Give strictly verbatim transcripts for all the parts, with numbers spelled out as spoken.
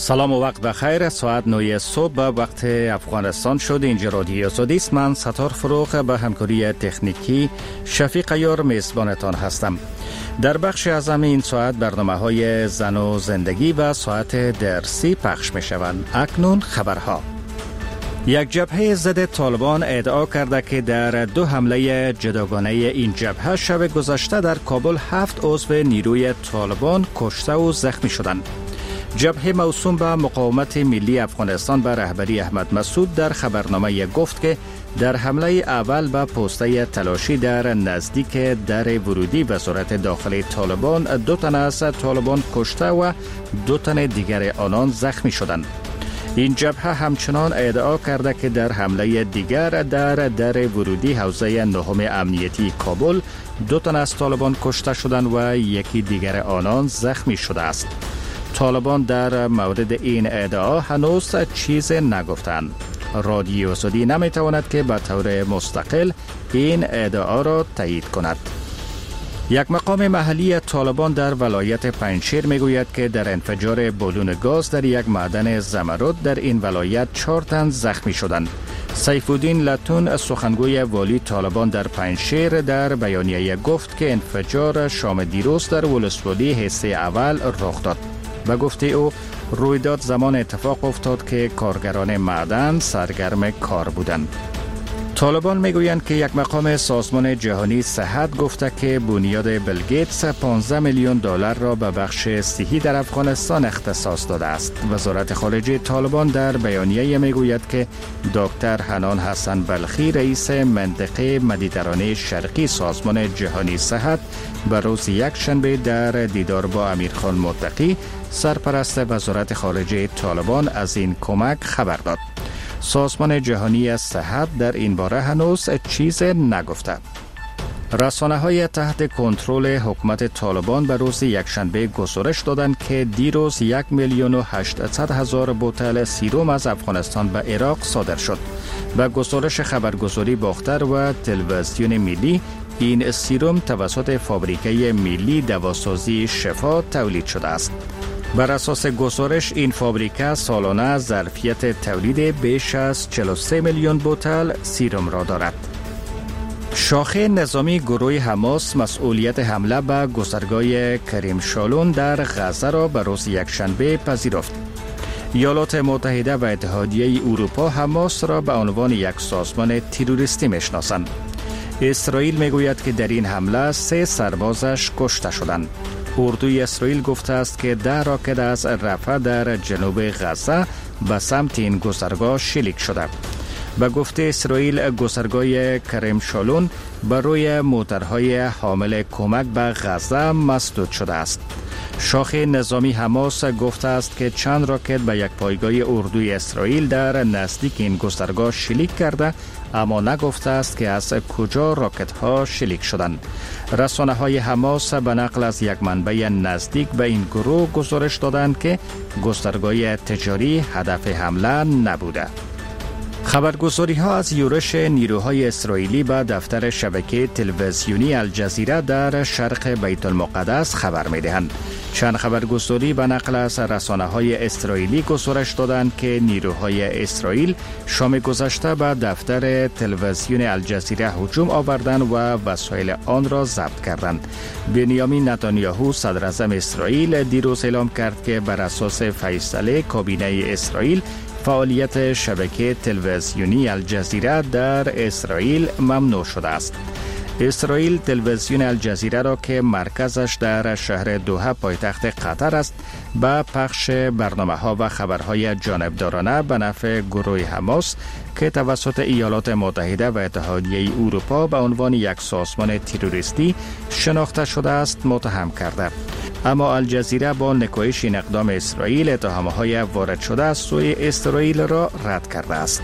سلام و وقت بخیر. ساعت نه صبح به وقت افغانستان شد. اینجا رادیو آزادی است. من ستار فروغ به همکاری تکنیکی شفیق عیار میزبانتان هستم. در بخش اعظم این ساعت برنامه‌های زن و زندگی و ساعت درسی پخش می‌شوند. اکنون خبرها. یک جبهه ضد طالبان ادعا کرده که در دو حمله جداگانه این جبهه شب گذشته در کابل هفت عضو نیروی طالبان کشته و زخمی شدند. جبهه موسوم به مقاومت ملی افغانستان به رهبری احمد مسعود در خبرنامه گفت که در حمله اول به پوسته تلاشی در نزدیک در ورودی وزارت داخلی طالبان دو تن از طالبان کشته و دو تن دیگر آنان زخمی شدند. این جبهه همچنان ادعا کرده که در حمله دیگر در در ورودی حوزه نهم امنیتی کابل دو تن از طالبان کشته شدند و یکی دیگر آنان زخمی شده است. طالبان در مورد این ادعا هنوز چیز نگفتند. رادیو آزادی نمیتواند که به طور مستقل این ادعا را تایید کند. یک مقام محلی طالبان در ولایت پنجشیر میگوید که در انفجار بالون گاز در یک معدن زمرد در این ولایت چهار تن زخمی شدند. سیف الدین لتون سخنگوی والی طالبان در پنجشیر در بیانیه گفت که انفجار شام دیروز در ولسوالی حصه اول رخ داد. و گفته او رویداد زمان اتفاق افتاد که کارگران معدن سرگرم کار بودند. طالبان میگویند که یک مقام سازمان جهانی صحت گفته که بنیاد بیل گیتس پانزده میلیون دلار را به بخش صحی در افغانستان اختصاص داده است. وزارت خارجه طالبان در بیانیه میگوید که دکتر حنان حسن بلخی رئیس منطقه مدیترانه شرقی سازمان جهانی صحت به روز یک شنبه در دیدار با امیرخان متقی سرپرست وزارت خارجه طالبان از این کمک خبر داد. سازمان جهانی صحت در این باره هنوز چیز نگفته. رسانه‌های تحت کنترل حکومت طالبان به روز یکشنبه گزارش دادند که دیروز یک میلیون و هشتصد هزار بوتل سیروم از افغانستان به عراق صادر شد. به گزارش خبرگزاری باختر و تلویزیون ملی، این سیروم توسط فابریکه ملی دواسازی شفا تولید شده است. بر اساس گزارش این فابریکه سالانه ظرفیت تولید بیش از چهل و سه میلیون بوتل سیروم را دارد. شاخه نظامی گروه حماس مسئولیت حمله به گذرگاه کریم شالون در غزه را به روز یکشنبه پذیرفت. ایالات متحده و اتحادیه اروپا حماس را به عنوان یک سازمان تروریستی میشناسند. اسرائیل میگوید که در این حمله سه سربازش کشته شدند. اردوی اسرائیل گفته است که ده راکت از رفح در جنوب غزه به سمت این گذرگاه شلیک شده. به گفته اسرائیل گذرگاه کریم شالون بر روی موترهای حامل کمک به غزه مسدود شده است. شاخه نظامی حماس گفته است که چند راکت به یک پایگاه اردوی اسرائیل در نزدیک این گذرگاه شلیک کرده، اما نگفته است که از کجا راکت ها شلیک شدند. رسانه های حماس به نقل از یک منبع نزدیک به این گروه گزارش دادند که گذرگاه تجاری هدف حمله نبوده. خبرگزاری ها از یورش نیروهای اسرائیلی به دفتر شبکه تلویزیونی الجزیره در شرق بیت المقدس خبر می دهند. چند خبرگزاری به نقل از رسانه های اسرائیلی گزارش دادند که نیروهای اسرائیل شام گذشته به دفتر تلویزیون الجزیره هجوم آوردند و وسایل آن را ضبط کردند. بنیامین نتانیاهو صدر اعظم اسرائیل دیروز اعلام کرد که بر اساس فیصله کابینه اسرائیل فعالیت شبکه تلویزیونی الجزیره در اسرائیل ممنوع شده است. اسرائیل تلویزیون الجزیره را که مرکزش در شهر دوحه پایتخت قطر است به پخش برنامه ها و خبرهای جانبدارانه به نفع گروه حماس که توسط ایالات متحده و اتحادیه اروپا به عنوان یک سازمان تروریستی شناخته شده است متهم کرده. اما الجزیره با نکوهش این اقدام اسرائیل اتهامهای وارد شده از سوی اسرائیل را رد کرده است.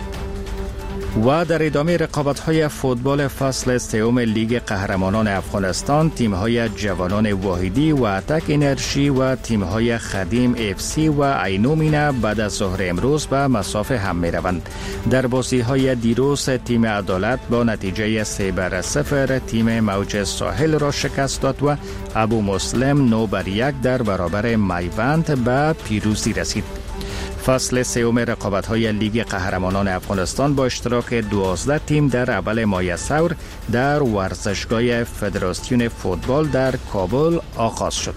و در ادامه رقابت‌های فوتبال فصل سوم لیگ قهرمانان افغانستان، تیم‌های جوانان واحدی و اتک انرژی و تیم‌های خدیم اف سی و عینومینه بعد از ظهر امروز به مسافه هم می‌روند. در بازی‌های دیروز تیم عدالت با نتیجه سه بر صفر تیم موج ساحل را شکست داد و ابو مسلم نو بر یک در برابر میوند به پیروزی رسید. فصل سوم رقابت‌های لیگ قهرمانان افغانستان با اشتراک دوازده تیم در اول ماه ثور در ورزشگاه فدراسیون فوتبال در کابل آغاز شد.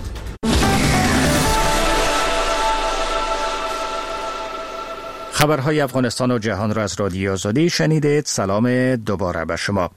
خبرهای افغانستان و جهان را از رادیو آزادی شنیدید. سلام دوباره به شما.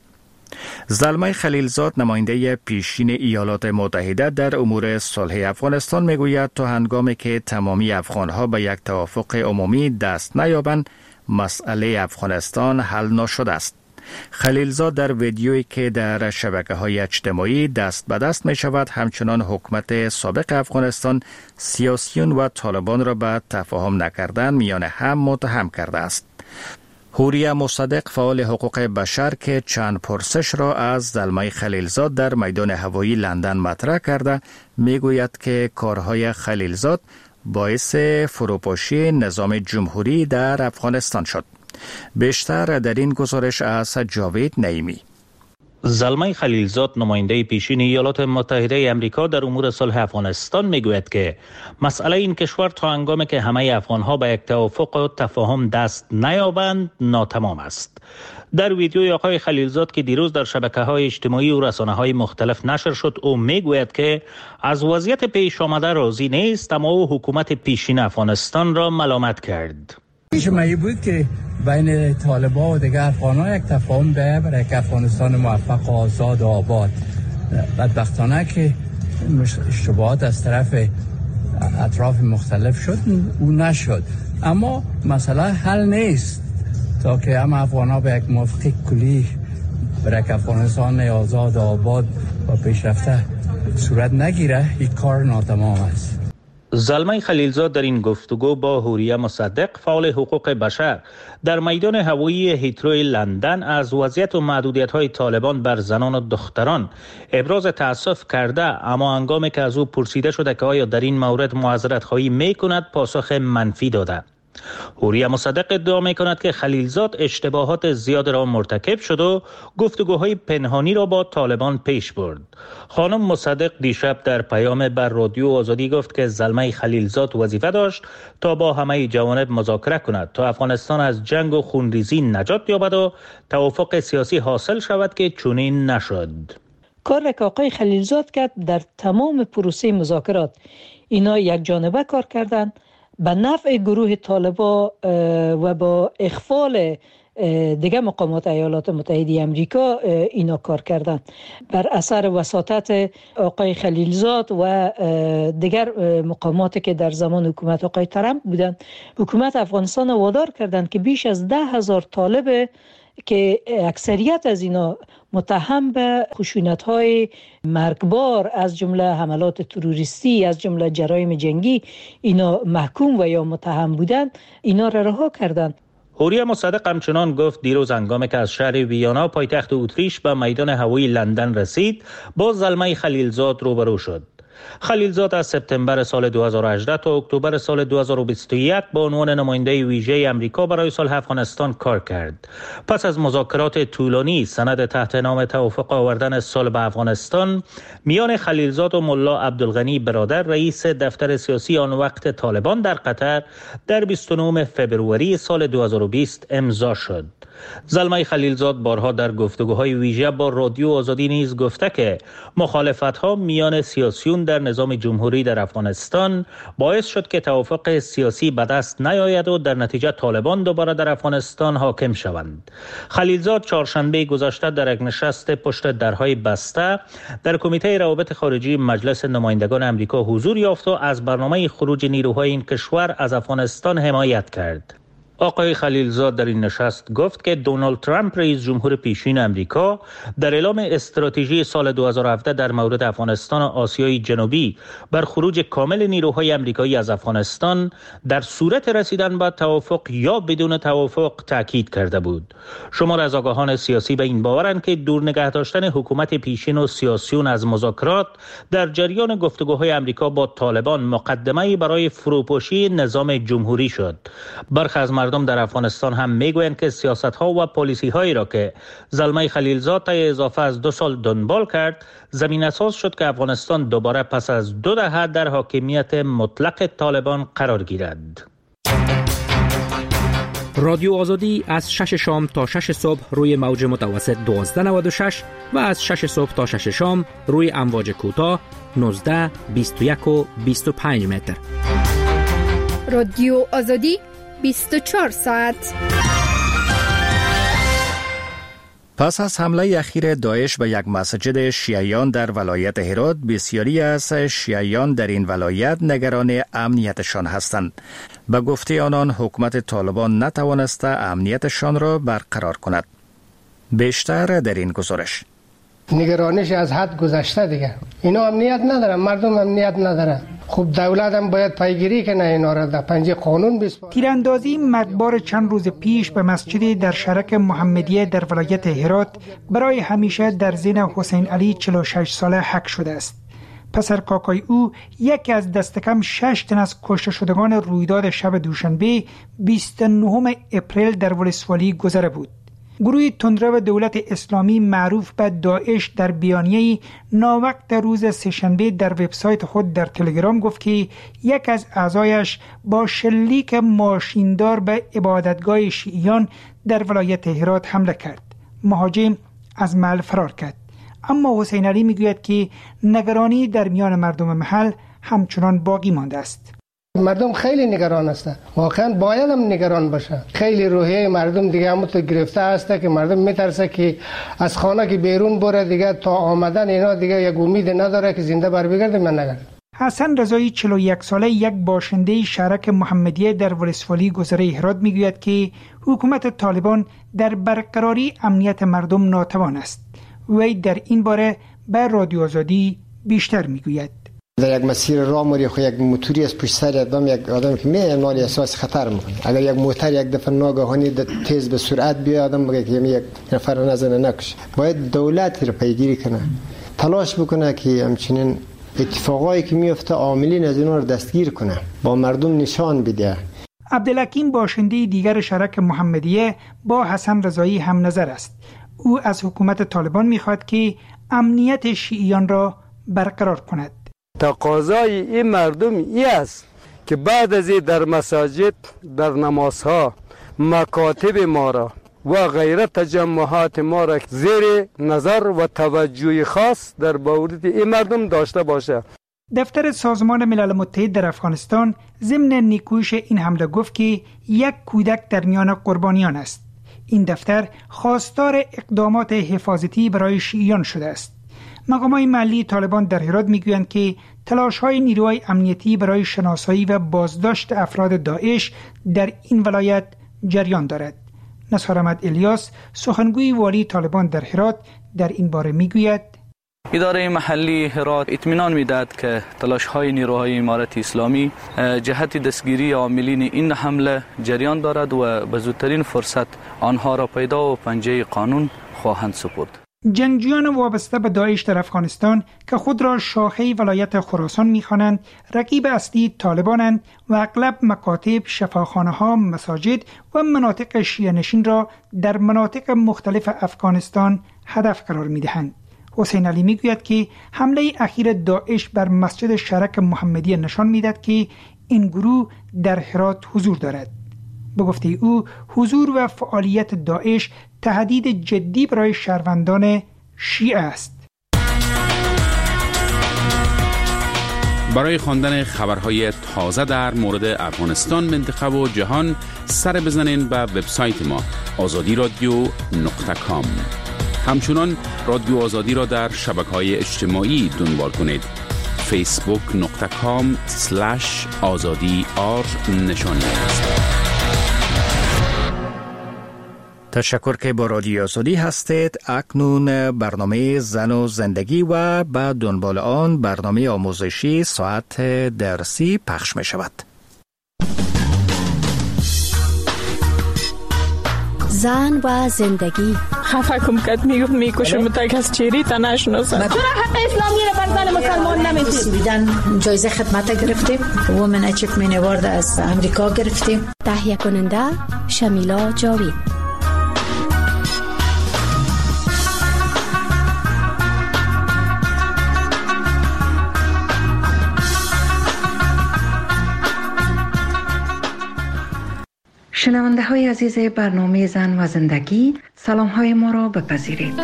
زلمه خلیلزاد نماینده پیشین ایالات متحده در امور صلح افغانستان میگوید تا هنگامی که تمامی افغانها به یک توافق عمومی دست نیابند مسئله افغانستان حل نشده است. خلیلزاد در ویدیویی که در شبکه‌های اجتماعی دست به دست می شود همچنان حکومت سابق افغانستان سیاسیون و طالبان را به تفاهم نکردن میان هم متهم کرده است. هوریا مصدق فعال حقوق بشر که چند پرسش را از زلمه خلیلزاد در میدان هوایی لندن مطرح کرده میگوید که کارهای خلیلزاد باعث فروپاشی نظام جمهوری در افغانستان شد. بیشتر در این گزارش از جاوید نعیمی. زلمه خلیلزاد نماینده پیشین ایالات متحده امریکا در امور صلح افغانستان میگوید که مسئله این کشور تا هنگامی که همه افغانها به یک توافق و تفاهم دست نیابند ناتمام است. در ویدیوی آقای خلیلزاد که دیروز در شبکه‌های اجتماعی و رسانه‌های مختلف نشر شد او میگوید که از وضعیت پیش آمده راضی نیست اما او حکومت پیشین افغانستان را ملامت کرد. شمایی بود که بین طالبان و دیگر افغان‌ها یک تفاهم به برای یک افغانستان موفق و آزاد و آباد. بدبختانه که اشتباهات از طرف اطراف مختلف شد او نشد، اما مسئله حل نیست تا که هم افغان‌ها به یک موافقه کلی برای یک افغانستان آزاد و آباد و پیشرفته صورت نگیره. این کار ناتمام است. زلمه خلیلزاد در این گفتگو با هوریا مصدق فعال حقوق بشر در میدان هوایی هیتروی لندن از وضعیت و محدودیت‌های طالبان بر زنان و دختران ابراز تأسف کرده، اما هنگامی که از او پرسیده شده که آیا در این مورد معذرت خواهی می‌کند پاسخ منفی داده. هوریا مصدق ادعا می کند که خلیلزاد اشتباهات زیاد را مرتکب شد و گفتگوهای پنهانی را با طالبان پیش برد. خانم مصدق دیشب در پیام بر رادیو آزادی گفت که زلمه خلیلزاد وظیفه داشت تا با همه جوانب مذاکره کند تا افغانستان از جنگ و خونریزی نجات یابد و توافق سیاسی حاصل شود که چنین نشد. کار که آقای خلیلزاد کرد در تمام پروسه مذاکرات اینا یک جانبه کار کردند به نفع گروه طالبا و با اخفال دیگه مقامات ایالات متحده امریکا اینا کار کردن. بر اثر وساطت آقای خلیلزاد و دیگر مقاماتی که در زمان حکومت آقای ترامپ بودن حکومت افغانستان وادار کردند که بیش از ده هزار طالب که اکثریت از اینا متهم به خشونت‌های مرگبار از جمله حملات تروریستی از جمله جرایم جنگی اینا محکوم و یا متهم بودند اینا را رها کردند. هوریا مصدق همچنان گفت دیروز هنگامی که از شهر ویانا پایتخت اتریش به میدان هوایی لندن رسید با زلمه خلیلزاد روبرو شد. خلیلزاد از سپتامبر سال دو هزار و هجده تا اکتبر سال دو هزار و بیست و یک با عنوان نماینده ویژه امریکا برای صلح افغانستان کار کرد. پس از مذاکرات طولانی سند تحت نام توافق آوردن صلح به افغانستان میان خلیلزاد و ملا عبدالغنی برادر رئیس دفتر سیاسی آن وقت طالبان در قطر در بیست و نهم فوریه سال دو هزار و بیست امضا شد. زلمه خلیلزاد بارها در گفتگوهای ویژه با رادیو آزادی نیز گفته که مخالفت‌ها میان سیاسیون در نظام جمهوری در افغانستان باعث شد که توافق سیاسی به دست نیاید و در نتیجه طالبان دوباره در افغانستان حاکم شوند. خلیلزاد چهارشنبه گذشته در یک نشست پشت درهای بسته در کمیته روابط خارجی مجلس نمایندگان امریکا حضور یافت و از برنامه خروج نیروهای این کشور از افغانستان حمایت کرد. آقای خلیلزاد در این نشست گفت که دونالد ترامپ رئیس جمهور پیشین امریکا در اعلام استراتژی سال دو هزار و هفده در مورد افغانستان و آسیای جنوبی بر خروج کامل نیروهای امریکایی از افغانستان در صورت رسیدن به توافق یا بدون توافق تاکید کرده بود. شمار از آگاهان سیاسی به این باورند که دور نگه داشتن حکومت پیشین و سیاسیون از مذاکرات در جریان گفتگوهای امریکا با طالبان مقدمه‌ای برای فروپاشی نظام جمهوری شد. برخی از مردم در افغانستان هم میگویند که سیاست‌ها و پالیسی‌هایی را که زلمه خلیلزاد طی اضافه از دو سال دنبال کرد زمینه‌ساز شد که افغانستان دوباره پس از دو دهه در حاکمیت مطلق طالبان قرار گیرد. رادیو آزادی از شش شام تا شش صبح روی موج متوسط دوازده نود و شش و از شش صبح تا شش شام روی امواج کوتاه نوزده بیست و یک و بیست و پنج متر. رادیو آزادی بیست و چهار ساعت. پس از حمله اخیر داعش به یک مسجد شیعیان در ولایت هرات، بسیاری از شیعیان در این ولایت نگران امنیتشان هستند. به گفته آنان حکومت طالبان نتوانسته امنیتشان را برقرار کند. بیشتر در این گزارش. نگرانش از حد گذشته دیگه. اینا امنیت ندارن، مردم امنیت ندارن. خب دولت هم باید پیگیری کنه اینا را در پنجه قانون بسپاره. تیراندازی مرگبار چند روز پیش به مسجد در شرک محمدیه در ولایت هرات برای همیشه در ذهن حسین علی چهل و شش ساله حک شده است. پسر کاکای او یکی از دست کم شش تن از کشته شدگان رویداد شب دوشنبه بیست و نه اپریل در ولسوالی گذره بود. گروه تندرو دولت اسلامی معروف به داعش در بیانیه‌ای ناوقت روز سه‌شنبه در وبسایت خود در تلگرام گفت که یک از اعضایش با شلیک ماشیندار به عبادتگاه شیعیان در ولایت هرات حمله کرد. مهاجم از محل فرار کرد. اما حسین علی میگوید که نگرانی در میان مردم محل همچنان باقی مانده است. مردم خیلی نگران هستند. واقعا باید هم نگران باشه. خیلی روحیه مردم دیگه همونطور گرفته هسته که مردم میترسه که از خانه که بیرون بره دیگه تا آمدن اینا دیگه یک امید نداره که زنده بر بگرده. من نگرد. حسن رضایی چهل و یک ساله یک باشنده شرک محمدیه در ولسوالی گذره هرات میگوید که حکومت طالبان در برقراری امنیت مردم ناتوان است. وی در این باره به رادیو آزادی بیشتر میگوید. در یک مسیر راه موری خو یک موتوری از پشت سر آدم یک آدم که میاد مال احساس خطر میکنه. اگر یک موتور یک دفعه ناگهانی تیز به سرعت بیاد آدم بگه که یک نفر نزنه نکشه. باید دولت رو پیگیری کنه. تلاش بکنه که همچنین اتفاقایی که میفته عاملین از اینا رو دستگیر کنه. با مردم نشان بده. عبدالحکیم باشنده دیگر شرک محمدیه با حسن رضایی هم نظر است. او از حکومت طالبان میخواد که امنیت شیعیان را برقرار کند. تقاضای این مردم ای است که بعد از این در مساجد، در نمازها، مکاتب ما را و غیر تجمعات ما را زیر نظر و توجه خاص در مورد این مردم داشته باشه. دفتر سازمان ملل متحد در افغانستان ضمن نیکویش این حمله گفت که یک کودک در میان قربانیان است. این دفتر خواستار اقدامات حفاظتی برای شیعیان شده است. مقامات محلی طالبان در هرات میگویند که تلاش‌های نیروهای امنیتی برای شناسایی و بازداشت افراد داعش در این ولایت جریان دارد. نصار احمد الیاس سخنگوی والی طالبان در هرات در این باره میگوید: اداره محلی هرات اطمینان میدهد که تلاش‌های نیروهای امارت اسلامی جهت دستگیری عاملین این حمله جریان دارد و به زودترین فرصت آنها را پیدا و پنجه قانون خواهند سپرد. جنگجویان وابسته به داعش در افغانستان که خود را شاخه ولایت خراسان می‌خوانند، رقیب اصلی طالبانند و اغلب مکاتب، شفاخانه‌ها، مساجد و مناطق شیعه نشین را در مناطق مختلف افغانستان هدف قرار می‌دهند. حسین علی میگوید که حمله اخیر داعش بر مسجد شرک محمدیه نشان می‌دهد که این گروه در هرات حضور دارد. به گفته او حضور و فعالیت داعش تهدید جدی برای شهروندان شیعه است. برای خواندن خبرهای تازه در مورد افغانستان، منطقه و جهان سر بزنین به وبسایت ما آزادی رادیو نقطه کام. همچنان رادیو آزادی را در شبکه‌های اجتماعی دنبال کنید. فیسبوک نقطه کام سلش آزادی آر نشانی است. تشکر که با رادیو آزادی هستید. اکنون برنامه زن و زندگی و بعد دنبال آن برنامه آموزشی ساعت درسی پخش می شود. زن و زندگی. خفه کم کت میگفت میکشم تک از چیری تا نشناسم. چرا حق اسلامی رو بر زن مسلمان نمیدید؟ بیدن جایزه خدمت گرفتیم. وومن اچیومنت اوارد از امریکا گرفتیم. تهیه کننده شمیلا جاوید. شنونده های عزیز برنامه زن و زندگی، سلام های ما را بپذیرید.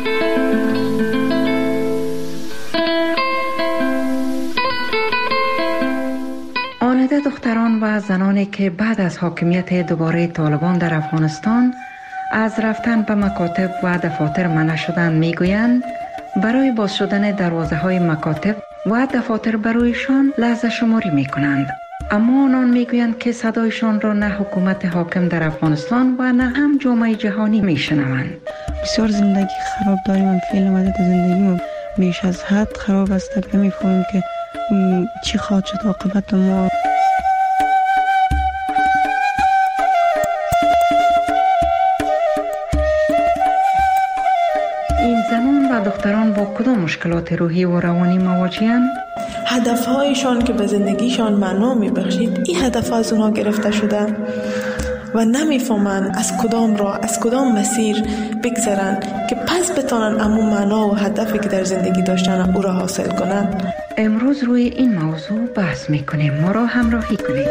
آنده دختران و زنانی که بعد از حاکمیت دوباره طالبان در افغانستان از رفتن به مکاتب و دفاتر منع شدند میگویند برای باز شدن دروازه های مکاتب و دفاتر برایشان لحظه شماری می کنند. اما آنان میگویند که صدایشان را نه حکومت حاکم در افغانستان و نه هم جامعه جهانی میشنوند. بسیار زندگی خراب داریم. من فعل مدت زندگی بیش از حد خراب است. نمیفهمیم که چی خواهد شد عاقبت ما. این زنان و دختران با کدام مشکلات روحی و روانی مواجه‌اند؟ هدفهایشان که به زندگیشان معنا میبخشید، این هدف از اونها گرفته شده و نمیفهمند از کدام راه، از کدام مسیر بگذرن که پس بتانن امون معنا و هدفی که در زندگی داشتن او را حاصل کنند. امروز روی این موضوع بحث میکنیم. ما را همراهی کنید.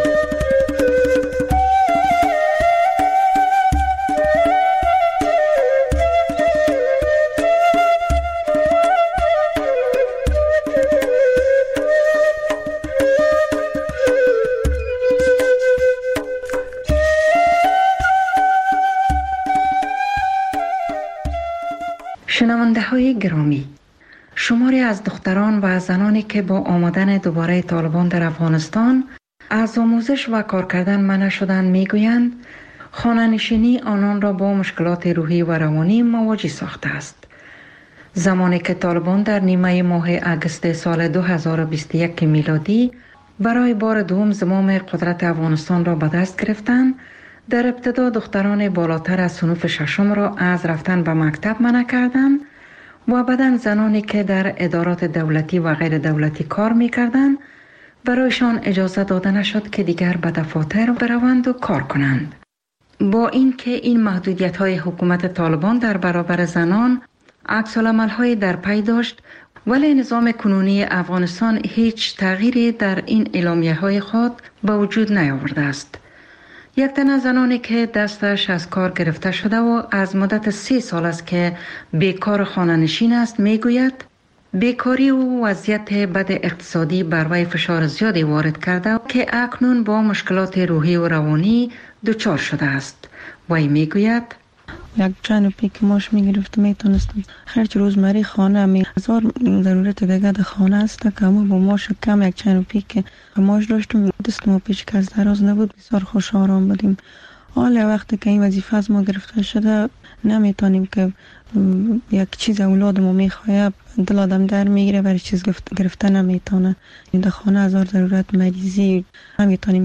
شنونده های گرامی، شماری از دختران و زنانی که با آمدن دوباره طالبان در افغانستان از آموزش و کار کردن منع شدند میگویند خانه‌نشینی آنان را با مشکلات روحی و روانی مواجه ساخته است. زمانی که طالبان در نیمه ماه اگست سال دو هزار و بیست و یک میلادی برای بار دوم زمام قدرت افغانستان را به دست گرفتند، در ابتدا دختران بالاتر از صنوف ششم را از رفتن به مکتب منع کردند و بعداً زنانی که در ادارات دولتی و غیر دولتی کار می‌کردند برایشان اجازه داده نشد که دیگر به دفاتر بروند و کار کنند. با اینکه این محدودیت‌های حکومت طالبان در برابر زنان عکس‌العمل‌های در پی داشت، ولی نظام کنونی افغانستان هیچ تغییری در این اعلامیه‌های خود به وجود نیاورده است. یک تن از زنانی که دستش از کار گرفته شده و از مدت سی سال است که بیکار خانه‌نشین است میگوید بیکاری و وضعیت بد اقتصادی بر وی فشار زیادی وارد کرده که اکنون با مشکلات روحی و روانی دچار شده است. وی میگوید یک چند روپی که ماش میگرفتم میتونستم خرج روزمره خانه می هزار ضرورت دیگه در خانه است که همون با ماش کم یک چند روپی که ماش داشتم دستم پیش که از دراز نبود بسیار خوش آرام بودیم. حالا وقتی که این وظیفه از ما گرفته شده نمیتونیم که یک چیز اولاد ما میخواه دل آدم در میگیره برای چیز گرفته نمیتونه. این در خانه هزار ضرورت مریضی نمیتونیم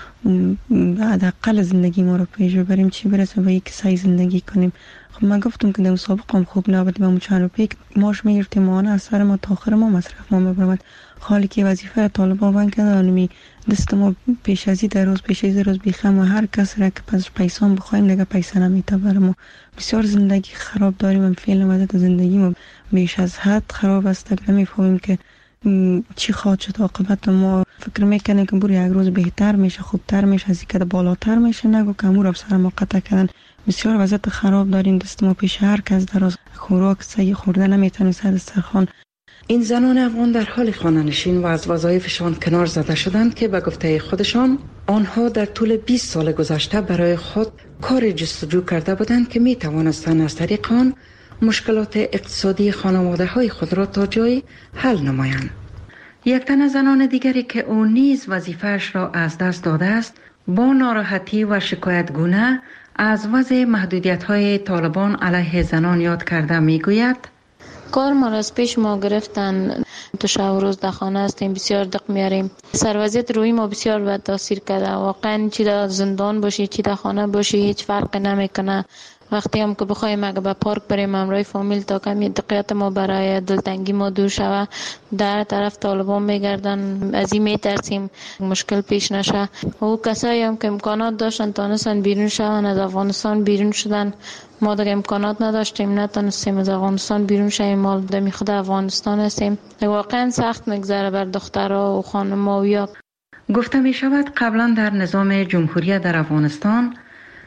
حداقل زندگی ما رو پیش ببریم چی برسه به یک سعی زندگی کنیم. خب من گفتم که در مسابقه هم خوب نبودیم و چند روپی ماش میگرفتیم ماهانه از سر ما تا آخر ما مصرف ما میبرمد. حالی که وظیفه طالبان بند کردن دست ما پیش ازی در روز پیش ازی روز بیخم و هر کس را که پس پیسان بخوایم دیگه پیسه نمیته بر ما. بسیار زندگی خراب داریم. من فعل مدت زندگی ما بیش از حد خراب است. نمیفهمیم که چی خواهد شد عاقبت ما. فکر میکنه که بوری یک روز بهتر میشه، خوبتر میشه، از اینکه بالاتر میشه، نگو که امور افسر ما قطع کردن. بسیار وضعیت خراب داریم. دست ما پیش هر کس در روز خوراک سعی خورده نمیتونه سر دسترخوان. این زنان افغان در حال خانه‌نشین و از وظایفشان کنار زده شدند که به گفته خودشان آنها در طول بیست سال گذشته برای خود کار جستجو کرده بودند که می توانستند از طریق آن مشکلات اقتصادی خانواده های خود را تا جای حل نمایند. یک تن از زنان دیگری که او نیز وظیفه‌اش را از دست داده است با ناراحتی و شکایتگونه از وضع محدودیت‌های طالبان علیه زنان یاد کرده میگوید کار ما را از پیش ما گرفتن. تو شب و روز در خانه هستیم، بسیار دق میاریم. سر وضعیت روی ما بسیار بد تاثیر کرده. واقعا چی در زندان باشی چی در خانه باشی هیچ فرق نمیکنه. وقتی هم که بخوایم اگه به پارک بریم همراه فامیل تا کمی دقیقت ما برای دلتنگی ما دور شوه در طرف طالبان میگردن. از این میترسیم مشکل پیش نشه. و کسایی هم که امکانات داشتن تانستن بیرون شون از افغانستان بیرون شدن. ما دیگه امکانات نداشتیم نتونستیم از افغانستان بیرون شویم. ما دمی خود افغانستان هستیم. واقعا سخت میگذره بر دخترها و خانم‌ها. گفته می شود قبلا در نظام جمهوری در افغانستان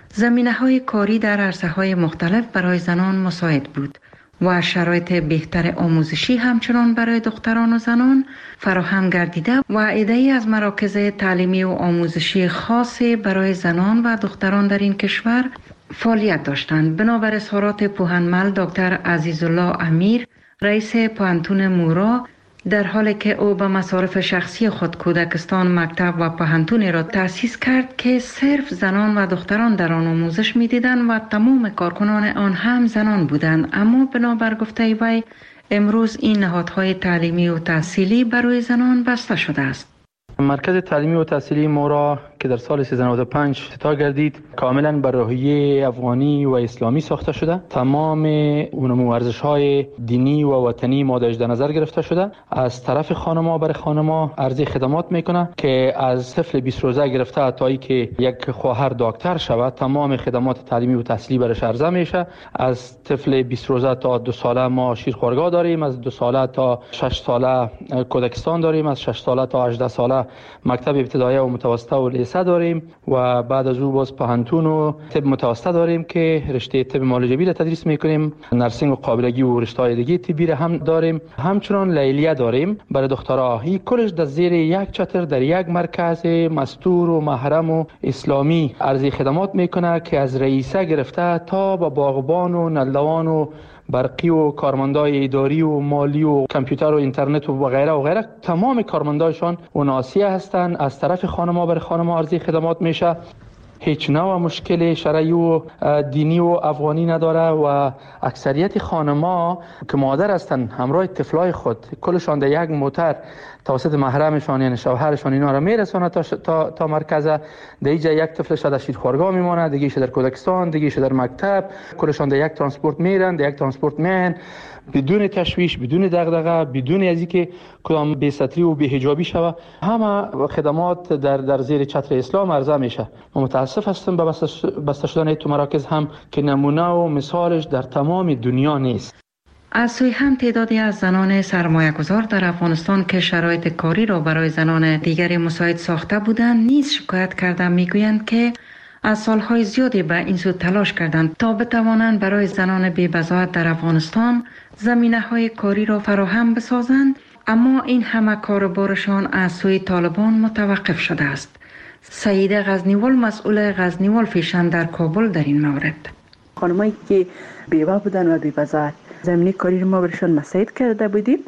زمینه‌های کاری در عرصه‌های مختلف برای زنان مساعد بود و شرایط بهتر آموزشی همچنان برای دختران و زنان فراهم گردیده و عده‌ای از مراکز تعلیمی و آموزشی خاصی برای زنان و دختران در این کشور فعالیت داشتند. بنابر اظهارات پوهنمل دکتر عزیزالله امیر، رئیس پوهنتون مورا، در حالی که او به مصارف شخصی خود کودکستان، مکتب و پوهنتونی را تأسیس کرد که صرف زنان و دختران در آن آموزش می‌دیدند و تمام کارکنان آن هم زنان بودند، اما بنابر گفته وی امروز این نهادهای تعلیمی و تحصیلی برای زنان بسته شده است. مرکز تعلیمی و تحصیلی مورا که در سال سیزده نود و پنج افتتاح گردید کاملا بر روحیه افغانی و اسلامی ساخته شده. تمام اون ارزش‌های دینی و وطنی ماده‌اش در نظر گرفته شده. از طرف خانم‌ها برای خانم‌ها عرضه خدمات میکنه که از طفل بیست روزه گرفته تا اینکه یک خواهر دکتر شود تمام خدمات تعلیمی و تحصیلی برش عرضه میشه. از طفل بیست روزه تا دو ساله ما شیرخوارگاه داریم، از دو ساله تا شش ساله کودکستان داریم، از شش ساله تا هجده ساله مکتب ابتدایی و متوسطه و لیسه داریم و بعد از او باز پوهنتون و طب متوسطه داریم که رشته طب معالجوی را تدریس میکنیم، نرسینگ و قابلگی و رشته‌های دیگه طبی را هم داریم. همچنان لیلیه داریم برای دخترها. این کلش در زیر یک چتر در یک مرکز مستور و محرم و اسلامی عرضه خدمات میکنه که از رئیسه گرفته تا با باغبان و نلوان و برقی و کارمندای اداری و مالی و کامپیوتر و اینترنت و غیره و غیره تمام کارمندایشان اوناسیه هستند. از طرف خانم‌ها برای خانم‌ها عرضه خدمات میشه. هیچ نوع مشکل شرعی و دینی و افغانی نداره و اکثریت خانم‌ها که مادر هستند همراه طفلای خود کلشان در یک موتر توسط محرمشان یعنی شوهرشان اینا را میرسونه تا, تا, تا مرکز. در اینجا یک طفلش در شیرخوارگاه میمونه، دیگه‌اش در کودکستان، دیگه‌اش در مکتب، کلشان در یک ترانسپورت میرن، در یک ترانسپورت میان بدون تشویش، بدون دغدغه، بدون از اینکه کدام بی‌ستری و بی‌حجابی شوه. همه خدمات در در زیر چتر اسلام عرضه میشه. ما متاسف هستیم به بسته شدن این مراکز هم که نمونه و مثالش در تمام دنیا نیست. از سوی هم تعدادی از زنان سرمایه گذار در افغانستان که شرایط کاری را برای زنان دیگری مساعد ساخته بودند نیز شکایت کرده میگویند که از سالهای زیادی به این سو تلاش کردند تا بتوانند برای زنان بی‌بضاعت در افغانستان زمینه‌های کاری را فراهم بسازند، اما این همه کاربارشان از سوی طالبان متوقف شده است. سعید غزنیوال، مسئول غزنیوال فیشن در کابل، در این مورد: خانمایی که بیوه بودن و بی‌بضاعت زمینه کاری رو ما برشان مساعد کرده بودیم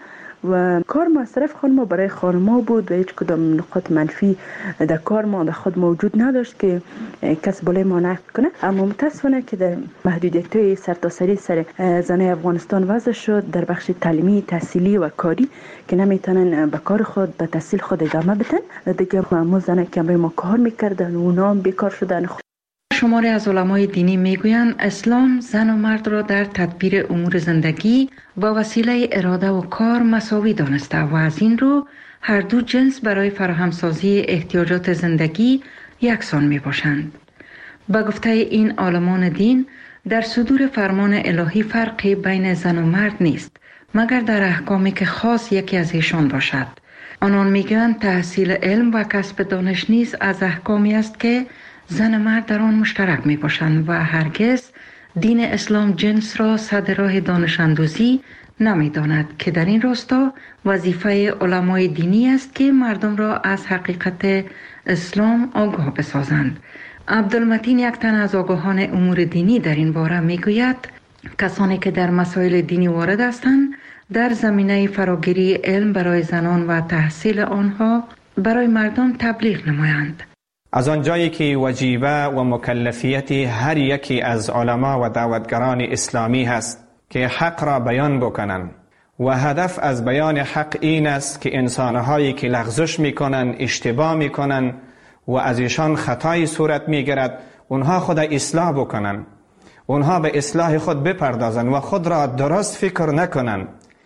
و کار مصرف خانم برای خانم بود و هیچ کدام نقاط منفی در کار ما در خود موجود نداشت که کس بالای ما نقد کنه. اما متاسفانه که در محدودیت های سرتاسری سر زنای افغانستان وضع شد در بخش تعلیمی، تحصیلی و کاری که نمیتونن به کار خود، به تحصیل خود ادامه بدن. دیگه معمول زنای که ما کار میکردن و اونا هم بیکار شدن. شماری از علمای دینی میگویند اسلام زن و مرد را در تدبیر امور زندگی با وسیله اراده و کار مساوی دانسته و از این رو هر دو جنس برای فراهمسازی احتیاجات زندگی یکسان می باشند. با گفته این عالمان دین در صدور فرمان الهی فرقی بین زن و مرد نیست مگر در احکامی که خاص یکی از ایشان باشد. آنان میگویند تحصیل علم و کسب دانش نیز از احکامی است که زن و مرد در آن مشترک می باشند و هرگز دین اسلام جنس را صد راه دانش اندوزی نمی داند که در این راستا وظیفه علمای دینی است که مردم را از حقیقت اسلام آگاه بسازند. عبدالمتین، یک تن از آگاهان امور دینی، در این باره می گوید کسانی که در مسائل دینی وارد هستند در زمینه فراگیری علم برای زنان و تحصیل آنها برای مردم تبلیغ نمایند. از آنجایی که وجیبه و مکلفیت هر یکی از علما و دعوتگران اسلامی هست که حق را بیان بکنند و هدف از بیان حق این است که انسانهایی که لغزش میکنن، اشتباه میکنن و از ایشان خطای صورت میگیرد اونها خود اصلاح بکنن، اونها به اصلاح خود بپردازن و خود را درست فکر نکنن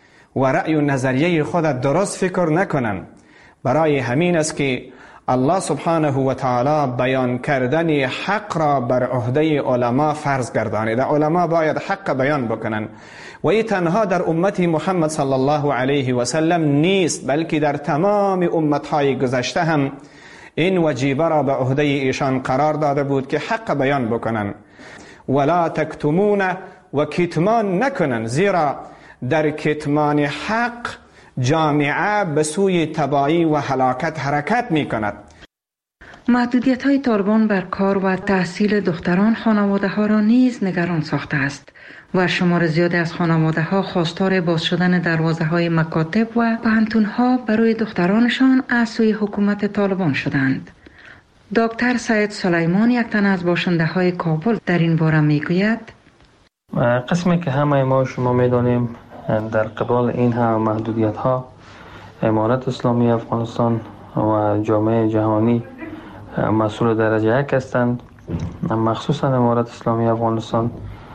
و رأی و نظریه خود درست فکر نکنن. برای همین است که الله سبحانه و تعالی بیان کردن حق را بر عهده علما فرض گردانیده. علما باید حق بیان بکنن و این تنها در امت محمد صلی الله علیه و سلم نیست بلکه در تمام امتهای گذشته هم این وجیبه را به عهده ایشان قرار داده بود که حق بیان بکنن. ولا تکتمون و کتمان نکنن، زیرا در کتمان حق جامعه به سوی تباهی و هلاکت حرکت می کند. محدودیت های طالبان بر کار و تحصیل دختران خانواده ها را نیز نگران ساخته است و شمار زیادی از خانواده ها خواستار باز شدن دروازه های مکاتب و پوهنتون ها برای دخترانشان از سوی حکومت طالبان شدند. دکتر سید سلیمان، یک تن از باشنده های کابل، در این باره می گوید: قسمی که همه ما شما می دانیم در قبال این هم محدودیت ها، امارت اسلامی افغانستان و جامعه جهانی مسئول درجه یک هستند. مخصوصا امارت اسلامی افغانستان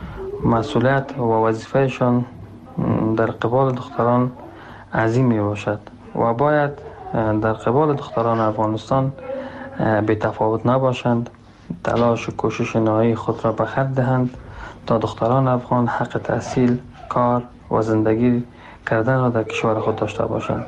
مسئولیت و وظیفهشان در قبال دختران عظیم می باشد و باید در قبال دختران افغانستان بی تفاوت نباشند، تلاش و کوشش نهایی خود را به خرج دهند تا دختران افغان حق تحصیل، کار و زندگی کردن را در کشور خود داشته باشند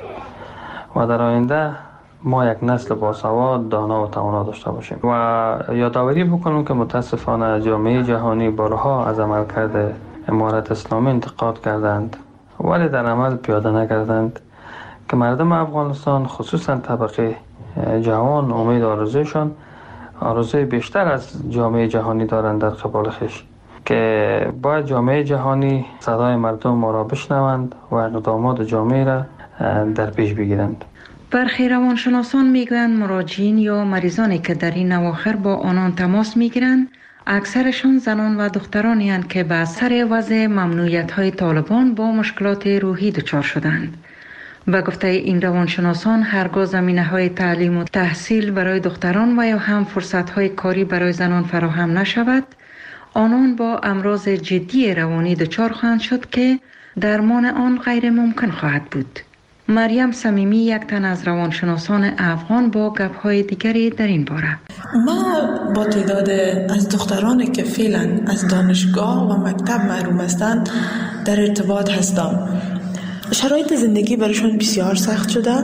و در آینده ما یک نسل باسواد، دانا و توانا داشته باشیم. و یادآوری بکنم که متاسفانه جامعه جهانی بارها از عملکرد امارت اسلامی انتقاد کردند ولی در عمل پیاده نکردند که مردم افغانستان خصوصا طبقه جوان امید آرزویشان آرزوی بیشتر از جامعه جهانی دارند در قبال خویش، که باید جامعه جهانی صدای مردم ما را بشنوند و اقدامات جامعه را در پیش بگیرند. برخی روانشناسان میگویند مراجعین یا مریضانی که در این اواخر با آنان تماس میگیرند اکثرشان زنان و دخترانی هستند که به اثر وضع ممنوعیت‌های طالبان با مشکلات روحی دچار شدند. به گفته این روانشناسان، هرگاه زمینه‌های تعلیم و تحصیل برای دختران و یا هم فرصت‌های کاری برای زنان فراهم نشود، آنان با امراض جدی روانی دچار خواهند شد که درمان آن غیر ممکن خواهد بود. مریم صمیمی، یک تن از روانشناسان افغان، با گپ‌های دیگری در این باره: ما با تعداد از دخترانی که فعلا از دانشگاه و مکتب محروم هستند در ارتباط هستم. شرایط زندگی برایشان بسیار سخت شده.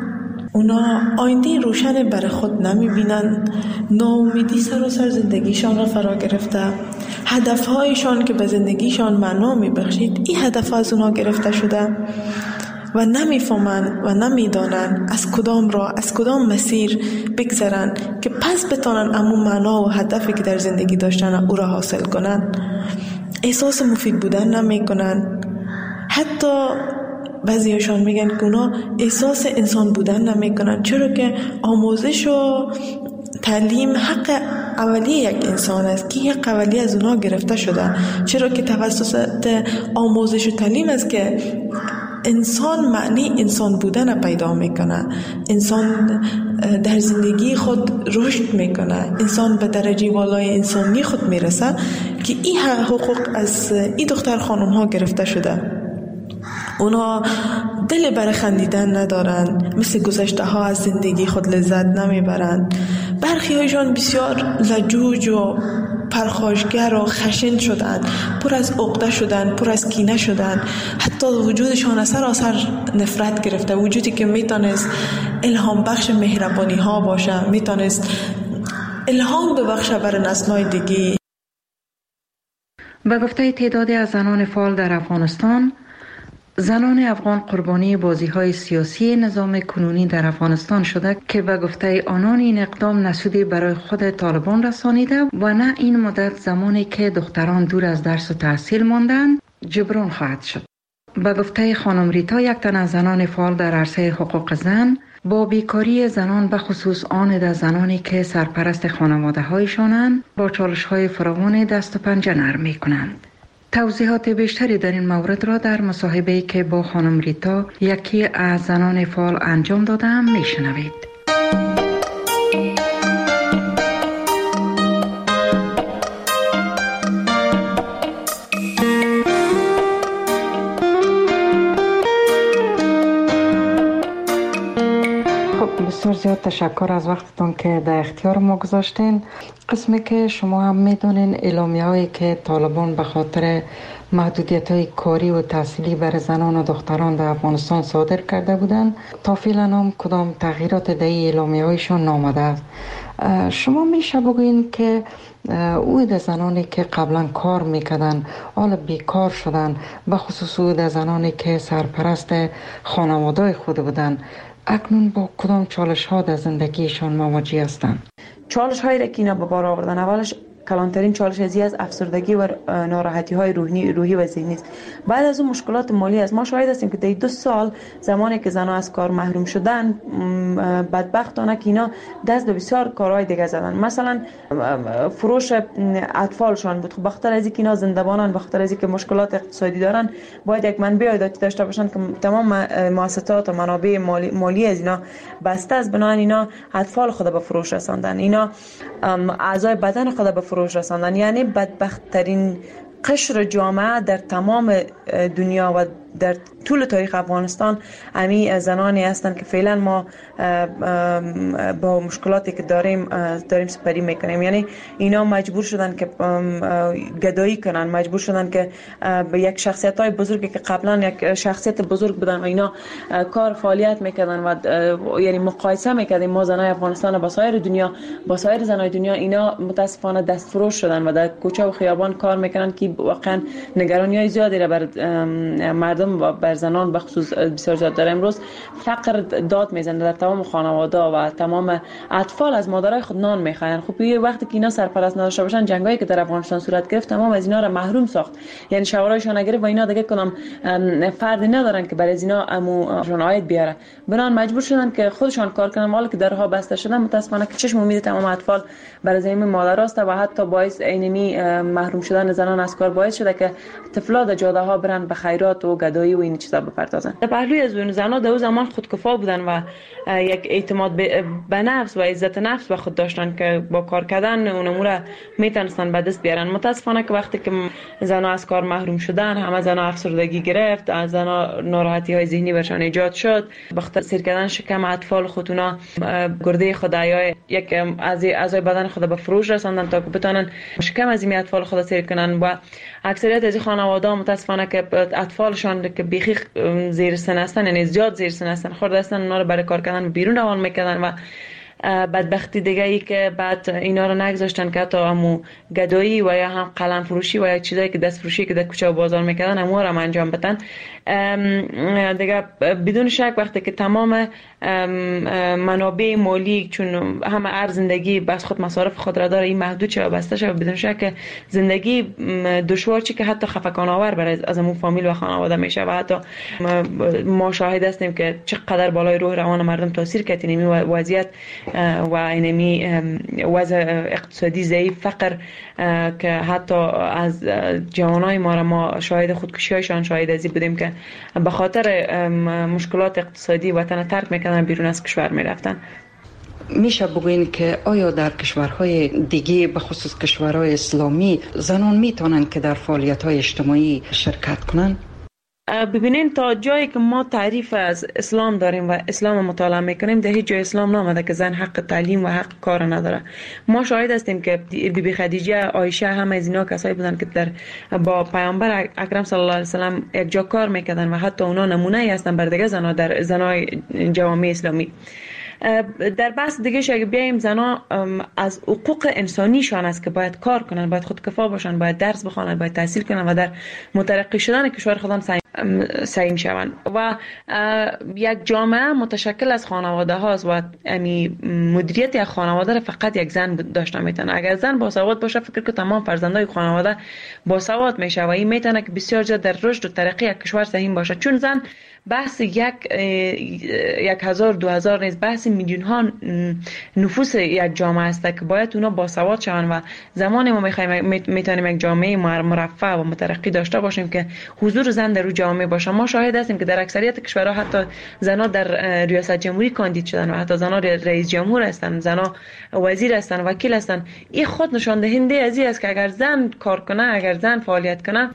اونا آینده روشن برای خود نمیبینن، ناامیدی سراسر زندگیشان را فرا گرفته. هدفهایشان که به زندگیشان معنا میبخشید، این هدف از اونا گرفته شده و نمیفهمن و نمیدانن از کدام راه، از کدام مسیر بگذرن که پس بتانن امون معنا و هدفی که در زندگی داشتن او را حاصل کنن. احساس مفید بودن نمیکنن. حتی بعضیشان میگن که اونا احساس انسان بودن نمیکنن، چرا که آموزش و تعلیم حق اولیه یک انسان است که یک اولیه از اونا گرفته شده، چرا که توسط آموزش و تعلیم است که انسان معنی انسان بودن پیدا میکنه، انسان در زندگی خود رشد میکنه، انسان به درجه والای انسانی خود میرسه که این حقوق از این دختر خانم ها گرفته شده. اونا دل برای خندیدن ندارن، مثل گذشته ها از زندگی خود لذت نمیبرند. برخی هایشان بسیار لجوج و پرخاشگر و خشن شدند، پر از عقده شدند، پر از کینه شدند. حتی وجودشان از سراسر نفرت گرفته، وجودی که میتونست الهام بخش مهربانی ها باشه، میتونست الهام ببخشه برای نسل‌های دیگه. به گفته تعدادی از زنان فعال در افغانستان، زنان افغان قربانی بازی‌های سیاسی نظام کنونی در افغانستان شده که به گفته آنان این اقدام نسودی برای خود طالبان رسانیده و نه این مدت زمانی که دختران دور از درس و تحصیل ماندند جبران خواهد شد. به گفته خانم ریتا، یک تن از زنان فعال در عرصه حقوق زن، با بیکاری زنان به خصوص آن در زنانی که سرپرست خانواده هایشانند با چالش های فراوان دست و پنجه نرم می کنند. توضیحات بیشتری در این مورد را در مصاحبه‌ای که با خانم ریتا، یکی از زنان فعال، انجام دادم میشنوید. بسیار زیاد تشکر از وقتتون که در اختیار ما گذاشتین. قسمی که شما هم میدونین اعلامیه هایی که طالبان به خاطر محدودیت‌های کاری و تحصیلی برای زنان و دختران در افغانستان صادر کرده بودند. تا فعلا هم کدام تغییرات در اعلامیه‌هایشان نامده است. شما میشه بگوین که او در زنانی که قبلا کار میکردن حالا بیکار شدن، به خصوص او در زنانی که سرپرست خانواده خود بودن، اکنون با کدام چالش ها در زندگیشان مواجه هستند؟ چالش هایی که اینا به بار آوردن، اولش کلانترین چالش ازی از افسردگی و ناراحتی های روحی روحی و ذهنی است. بعد از اون مشکلات مالی است. ما شاهد هستیم که در دو سال زمانی که زنان از کار محروم شدن، بدبختانه که اینا دست به بسیار کارهای دیگه زدن. مثلا فروش اطفالشان بود. خب بخاطر از اینکه اینا زنده‌بانن، بخاطر از اینکه مشکلات اقتصادی دارن، باید یک منبع عایداتی داشته باشن که تمام مؤسسات و منابع مالی, مالی از اینا بسته است. بنابراین اینا اطفال خود به فروش رساندن، اینا اعضای بدن خود به فروش رساندن. یعنی بدبخت‌ترین قشر جامعه در تمام دنیا و در طول تاریخ افغانستان امی زنانی هستند که فعلا ما با مشکلاتی که داریم داریم سپری میکنیم. یعنی اینا مجبور شدن که گدایی کنن، مجبور شدن که به یک شخصیت های بزرگی که قبلا یک شخصیت بزرگ بودن و اینا کار فعالیت میکردن و یعنی مقایسه میکردیم ما زنای افغانستان با سایر دنیا، با سایر زنای دنیا، اینا متاسفانه دستفروش شدن و در کوچه و خیابان کار میکنن که واقعا نگرانی های زیادی را بر مردم و بر زنان بخصوص بسیار زیاد داره. امروز فقر داد میزنه در تمام خانواده و تمام اطفال از مادرای خود نان میخواین. خب یه وقتی که اینا سرپرست نداشته باشن، جنگایی که در افغانستان صورت گرفت تمام از اینا را محروم ساخت. یعنی شوارایشان نگرفت و اینا دیگه کدام فردی ندارن که برای اینا اموشون عاید بیاره. بنان مجبور شدن که خودشان کار کنن. حالا که درها بسته شدن، متاسفانه که چشم امید تمام اطفال برای زمین مادراست و حتی باعث اینمی محروم شدن زنان از کار باعث شده که طفلا در جاده ها برن به خیرات و گدایی و این چیزا بپردازن. در پهلوی از اون زنان در اون زمان خودکفا بودن و یک اعتماد به نفس و عزت نفس به خود داشتن که با کار کردن اون امور میتونستن به دست بیارن. متاسفانه که وقتی که زنان از کار محروم شدن، همه زنان افسردگی گرفت، از زنان ناراحتی های ذهنی برشان ایجاد شد. بخاطر سیر کردن شکم اطفال خودونا گرده خود یا یک از اعضای بدن خود به فروش رساندن تا که بتونن شکم از این اطفال خود سیر کنن. و اکثریت از خانواده متاسفانه که اطفالشان که بیخی زیر سن هستن، یعنی زیاد زیر سن هستن، خورده هستن، اونا رو برای کار کردن بیرون روان میکردن و بدبختی دیگه ای که بعد اینا رو نگذاشتن که حتی همو گدایی و یا هم قلم فروشی و یا چیزایی که دست فروشی که در کوچه و بازار میکردن همو رو هم انجام بدن. دیگه بدون شک وقتی که تمام منابع مالی، چون همه ارز زندگی بس خود مصارف خود را داره، این محدود شد و بسته شد، بدون شک زندگی دشوار چی که حتی خفقان آور برای از همون فامیل و خانواده میشه و حتی ما شاهد هستیم که چقدر بالای روح روان مردم تاثیر کرد این وضعیت و اینمی وضع اقتصادی ضعیف، فقر که حتی از جوانای ما را ما شاهد خودکشی هایشان شاهد ازی بودیم که به خاطر مشکلات اقتصادی وطن ترک میکنن، بیرون از کشور میرفتن. میشه بگوین که آیا در کشورهای دیگه به خصوص کشورهای اسلامی زنان میتونن که در فعالیت‌های اجتماعی شرکت کنن؟ ببینین تا جایی که ما تعریف از اسلام داریم و اسلام مطالعه میکنیم، در هیچ جای اسلام نامده که زن حق تعلیم و حق کار نداره. ما شاهد هستیم که بی بی خدیجه، عایشه، همه از اینا کسایی بودن که در با پیامبر اکرم صلی الله علیه و سلم یک جا کار میکردن و حتی اونا نمونه ای هستن بر دیگه زنا در زنای جوامع اسلامی. در بحث دیگه اگه بیایم، زنا از حقوق انسانیشان است که باید کار کنن، باید خودکفا باشن، باید درس بخونن، باید تحصیل کنن و در مترقی شدن کشور خودم سعی شوند. و یک جامعه متشکل از خانواده هاست و امی مدیریت یک خانواده را فقط یک زن داشته میتونه. اگر زن باسواد باشه، فکر که تمام فرزندای خانواده باسواد میشه و این میتونه که بسیار زیاد در رشد و ترقی یک کشور سهیم باشه. چون زن بحث یک یک هزار دو هزار نیست، بحث میلیون ها نفوس یک جامعه است که باید اونا باسواد شون و زمانی ما میخوایم میتونیم یک جامعه مرفه و مترقی داشته باشیم که حضور زن در جامعه باشه. ما شاهد هستیم که در اکثریت کشورها حتی زنها در ریاست جمهوری کاندید شدن و حتی زنها رئیس جمهور هستن، زنها وزیر هستن، وکیل هستن. این خود نشان دهنده از این است که اگر زن کار کنه، اگر زن فعالیت کنه،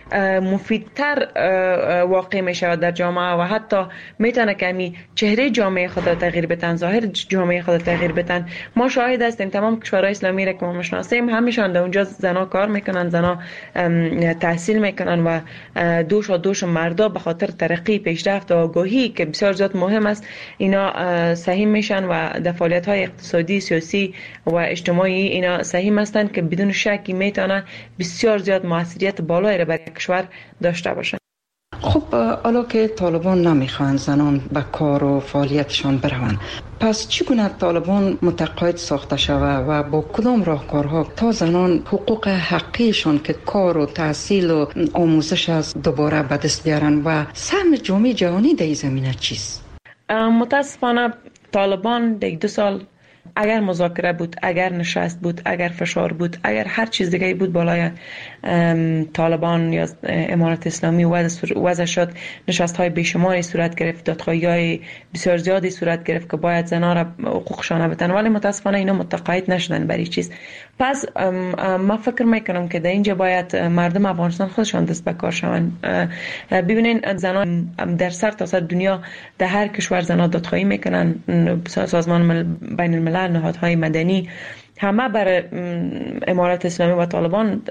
مفیدتر واقع می شود در جامعه و حتی میتونه کمی چهره جامعه خود را تغییر بدن، ظاهر جامعه خود را تغییر بدن. ما شاهد هستیم تمام کشورهای اسلامی را که ما میشناسیم همیشان در اونجا زنا کار میکنن، زنا تحصیل میکنن و دوش و دوش مردا به خاطر ترقی، پیشرفت و آگاهی که بسیار زیاد مهم است اینا سهیم میشن و در فعالیت های اقتصادی، سیاسی و اجتماعی اینا سهیم هستند که بدون شکی میتونه بسیار زیاد موثریت بالایی را برای کشور داشته باشه. خب حالا که طالبان نمیخوان زنان به کار و فعالیتشان بروند، پس چگونه طالبان متقاعد ساخته شود و با کدام راهکارها تا زنان حقوق حقیشان که کار و تحصیل و آموزش است دوباره به دست بیارن و سهم جامعه جهانی در این زمینه چیست؟ متاسفانه طالبان در دو سال اگر مذاکره بود، اگر نشست بود، اگر فشار بود، اگر هر چیز دیگه بود بالای طالبان یا امارت اسلامی وضع شد، نشست های بیشماری صورت گرفت، دادخواهی های بسیار زیادی صورت گرفت که باید زنان را حقوقشان بدن، ولی متاسفانه اینا متقاعد نشدن برای چیز. پس ما فکر میکنم که در اینجا باید مردم افغانستان خودشان دست به کار شوند. ببینین زنان در سر تا سر دنیا در هر کشور زنان دادخواهی میکنن، سازمان بین الملل، نهادهای مدنی همه بر امارت اسلامی و طالبان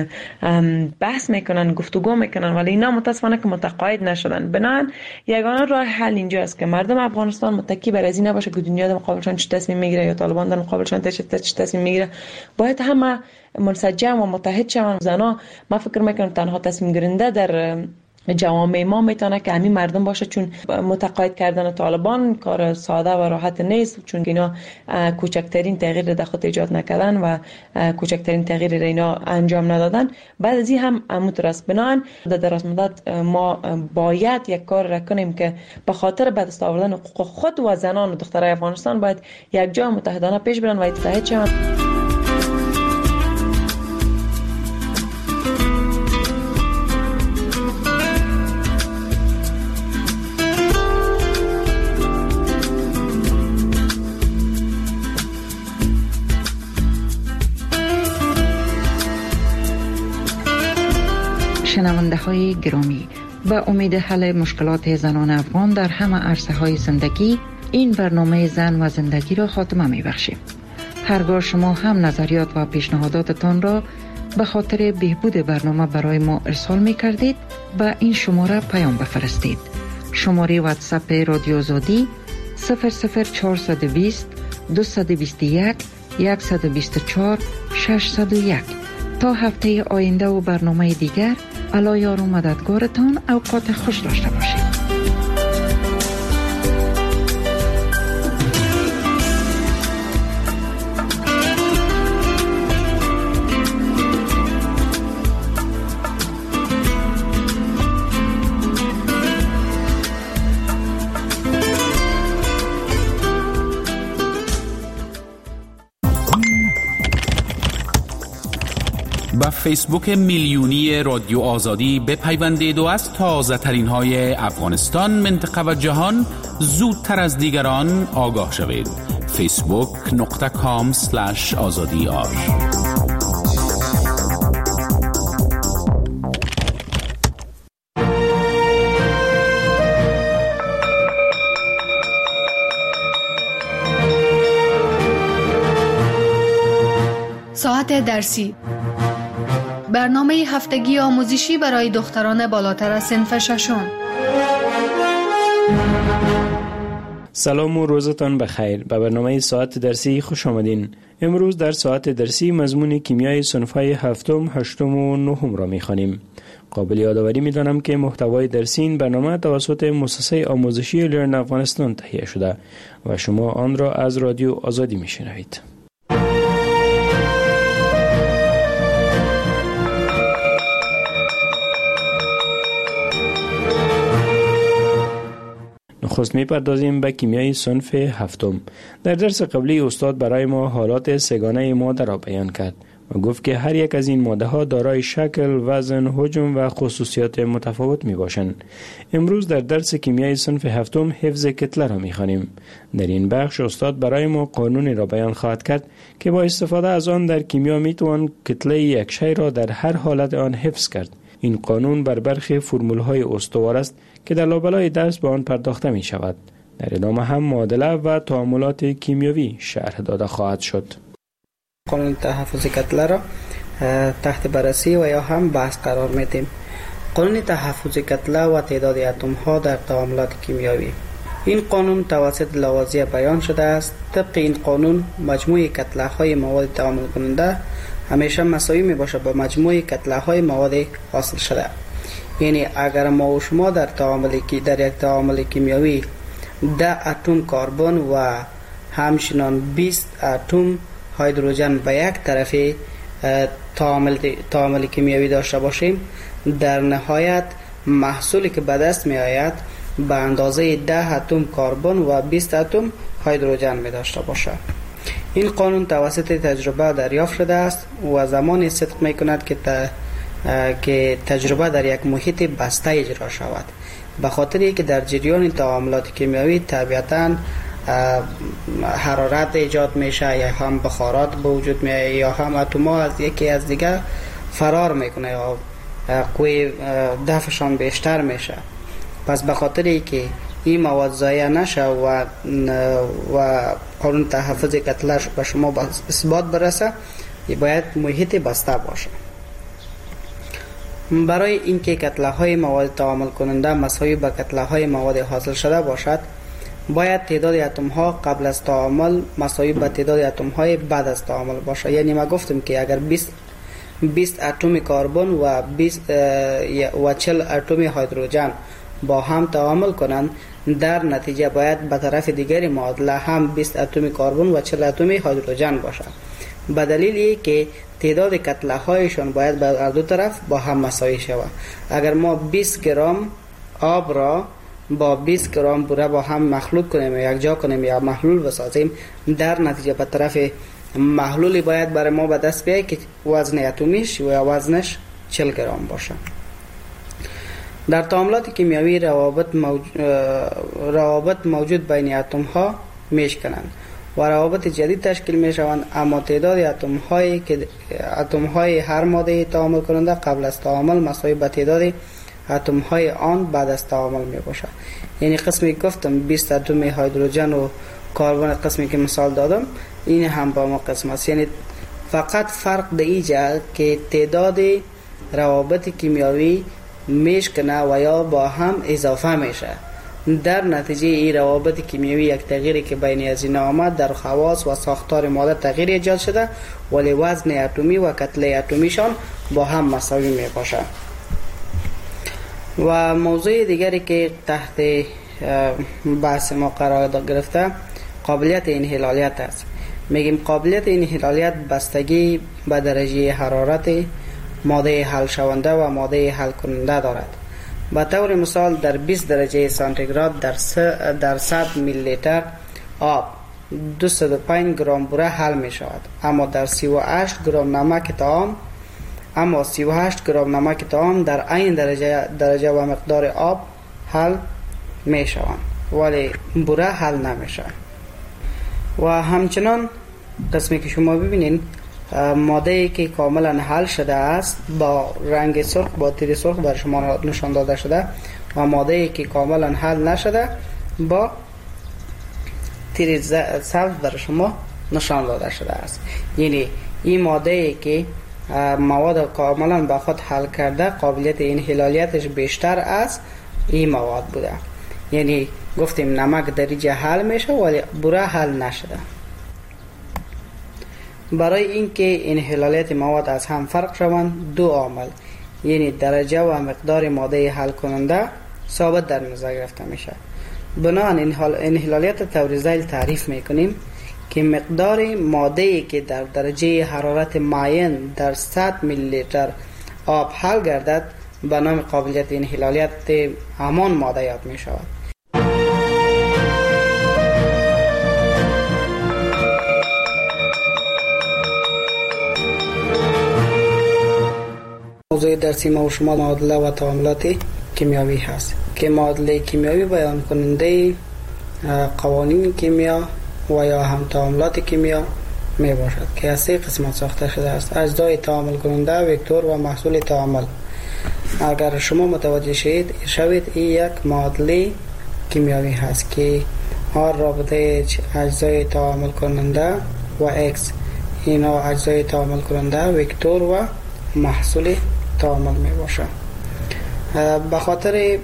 بحث میکنن، گفتگو میکنن، ولی اینا متاسفانه که متقاعد نشدن. بنابراین یگانه راه حل اینجا است که مردم افغانستان متکی بر از این نباشه که دنیا در مقابلشان چه تصمیم میگیره یا طالبان در مقابلشان چه تصمیم میگیره. باید همه منسجم و متحد شوند. زنا ما فکر میکنم تنها تصمیم گیرنده در جوامع ما میتونه که همین مردم باشه، چون متقاعد کردن طالبان کار ساده و راحت نیست، چون اینا کوچکترین تغییر در خود ایجاد نکردن و کوچکترین تغییر را اینا انجام ندادن. بعد از این هم مترس بنان در دراز مدت ما باید یک کار را کنیم که به خاطر به دست آوردن حقوق خود و زنان و دخترای افغانستان باید یک جا متحدانه پیش برن و اتحاد شوند. شنونده های گرامی، به امید حل مشکلات زنان افغان در همه عرصه های زندگی، این برنامه زن و زندگی را خاتمه می بخشیم. هرگاه شما هم نظریات و پیشنهاداتتان را به خاطر بهبود برنامه برای ما ارسال می کردید، به این شماره پیام بفرستید. شماره واتساپ رادیو آزادی صفر صفر چهارصد و بیست دویست و بیست و یک صد و بیست و چهار ششصد و یک. تا هفته آینده و برنامه دیگر، علی یار و مددگارتان. اوقات خوش داشته باشید. با فیسبوک میلیونی رادیو آزادی بپیوندید و از تازه ترین های افغانستان، منطقه و جهان زودتر از دیگران آگاه شوید. فیسبوک نقطه کام سلش آزادی آر. ساعت درسی، برنامه هفتگی آموزشی برای دختران بالاتر از صنف ششم. سلام و روزتان بخیر. به برنامه ساعت درسی خوش آمدین. امروز در ساعت درسی مضمون کیمیای صنف‌های هفتم، هشتم و نهم را می‌خوانیم. قابل یادآوری می‌دانم که محتوای درسی این برنامه توسط مؤسسه آموزشی لرن افغانستان تهیه شده و شما آن را از رادیو آزادی می‌شنوید. نخست می‌پردازیم به کیمیای صنف هفتم. در درس قبلی استاد برای ما حالات سگانه ماده را بیان کرد و گفت که هر یک از این ماده ها دارای شکل، وزن، حجم و خصوصیات متفاوت می باشند. امروز در درس کیمیای صنف هفتم حفظ کتله را می خوانیم. در این بخش استاد برای ما قانونی را بیان خواهد کرد که با استفاده از آن در کیمیا می توان کتله یک شی را در هر حالت آن حفظ کرد. این قانون بر برخی فرمول‌های استوار است که در لابلای درس به آن پرداخته می شود. در ادامه هم معادله و تعاملات کیمیایی شرح داده خواهد شد. قانون تحفظ کتله را تحت بررسی و یا هم بحث قرار میدیم. قانون تحفظ کتله و تعداد اتم ها در تعاملات کیمیایی. این قانون توسط لاوازیه بیان شده است. طبق این قانون مجموع کتله های مواد تعامل کننده همیشه مساوی می باشد با مجموع کتله های مواد حاصل شده. یعنی اگر ما و شما در تعامل کی در یک تعامل کیمیایی ده اتم کربن و همچنین بیست اتم هیدروژن به یک طرف تعامل تعامل کیمیایی داشته باشیم، در نهایت محصولی که به دست می آید به اندازه ده اتم کربن و بیست اتم هیدروژن می داشته باشد. این قانون توسط تجربه دریافت شده است و زمانی صدق می کند که ت... که تجربه در یک محیط بسته اجرا شود، به خاطر اینکه در جریان تعاملات کیمیایی طبیعتاً حرارت ایجاد میشه یا هم بخارات به وجود میاد یا هم اتم‌ها از یکی از دیگر فرار میکنه یا قوی دفعشان بیشتر میشه. پس به خاطر اینکه این مواد ضایع نشه و و قانون تحفظ کتله به شما اثبات برسه، باید محیط بسته باشه. برای اینکه کتله های مواد تعامل کننده مساوی با کتله های مواد حاصل شده باشد، باید تعداد اتم ها قبل از تعامل مساوی با تعداد اتم های بعد از تعامل باشه. یعنی ما گفتم که اگر بیست بیست اتم کربن و بیست و چهل اتم هیدروژن با هم تعامل کنند، در نتیجه باید به طرف دیگری معادله هم بیست اتم کربن و چهل اتم هیدروژن باشد، به دلیلی که تعداد کتله هایشان باید به هر دو طرف با هم مساوی شود. اگر ما بیست گرم آب را با بیست گرم بوره با هم مخلوط کنیم یا یک جا کنیم یا محلول بسازیم، در نتیجه به طرف محلولی باید برای ما به دست بیاید که وزن اتمیش و وزنش چهل گرم باشه. در تعاملات کیمیایی روابط موجود, روابط موجود بین اتم ها میشکنند و روابط جدید تشکیل می شوند، اما تعداد اتم هایی که اتم های هر ماده تعامل کننده قبل از تعامل مساوی با تعداد اتم های آن بعد از تعامل می باشد. یعنی قسمی گفتم بیست اتم هیدروژن و کربن، قسمی که مثال دادم این هم با ما قسم است. یعنی فقط فرق در اینجا که تعداد روابط کیمیایی میشکنه و یا با هم اضافه میشه. در نتیجه این روابط کیمیایی یک تغییری که بین از این آمد در خواص و ساختار ماده تغییر ایجاد شده، ولی وزن اتمی و کتله اتمیشان با هم مساوی می باشه. و موضوع دیگری که تحت بحث ما قرار گرفته قابلیت انحلالیت است. میگیم قابلیت انحلالیت بستگی به درجه حرارت ماده حل شونده و ماده حل کننده دارد. به طور مثال در بیست درجه سانتیگراد در در صد میلی لیتر آب دویست و پنج گرم بوره حل می شود، اما در سی و هشت گرم نمک طعام اما سی و هشت گرم نمک طعام در این درجه درجه و مقدار آب حل می شوند، ولی بوره حل نمی شود. و همچنان قسمی که شما ببینید ماده که کاملا حل شده است با رنگ سرخ با تیر سرخ بر شما نشان داده شده و ماده که کاملا حل نشده با تیر سبز بر شما نشان داده شده است. یعنی این ماده که مواد کاملا به خود حل کرده قابلیت انحلالیتش بیشتر از این مواد بوده. یعنی گفتیم نمک درجه حل میشه ولی بوره حل نشده. برای اینکه انحلالیت مواد از هم فرق شوند دو عامل یعنی درجه و مقدار ماده حل کننده ثابت در نظر گرفته میشه. بنابراین انحلالیت طور ذیل تعریف میکنیم که مقدار ماده‌ای که در درجه حرارت معین در صد میلی لیتر آب حل گردد به نام قابلیت انحلالیت همان ماده یاد می شود. موضوع درسی ما و شما معادله و تعاملات کیمیایی هست که معادله کیمیایی بیان کننده قوانین کیمیا و یا هم تعاملات کیمیا می باشد که از سه قسمت ساخته شده است: اجزای تعامل کننده، وکتور و محصول تعامل. اگر شما متوجه شوید شوید این یک معادله کیمیایی هست که آر رابطه اجزای تعامل کننده و اکس، اینا اجزای تعامل کننده وکتور و محصول تعامل می باشه. به خاطر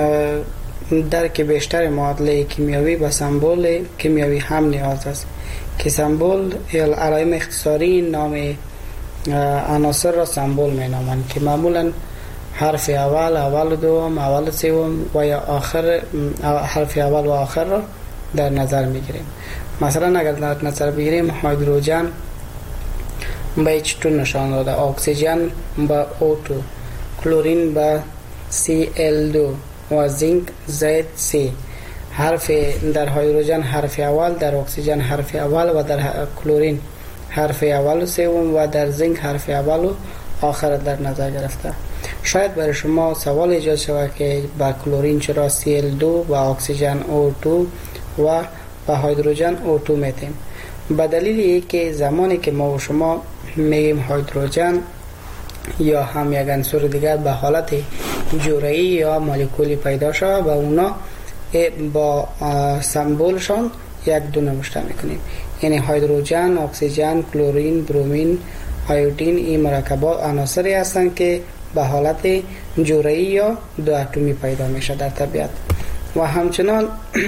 درک بیشتر معادله کیمیایی به سمبل کیمیایی هم نیاز است که سمبل علائم اختصاری نام عناصر را سمبل می نامند که معمولا حرف اول، اول دوم، اول سوم و یا آخر حرف اول و آخر را در نظر می گیریم. مثلا اگر در نظر بگیریم هیدروژن به اچ تو نشان داده، اکسیژن به او تو، کلورین به سی ال دو و زینک زد سی. حرف در هیدروژن حرف اول، در اکسیژن حرف اول و در کلورین حرف اول و سوم و در زینک حرف اول و آخر در نظر گرفته. شاید برای شما سوال ایجاد شود که با کلورین چرا سی ال دو و اکسیژن او دو و با هیدروژن او دو میتیم؟ به دلیل اینکه زمانی که ما و شما میگیم هیدروژن یا هم یک عنصر دیگر به حالت جرعه‌ای یا مولکولی پیدا شود و اونا با سمبولشان یک دو نوشته میکنیم. یعنی هیدروژن، اکسیژن، کلورین، برومین، آیودین این مرکبات عناصری هستند که به حالت جرعه‌ای یا دو اتمی پیدا میشه در طبیعت. و همچنان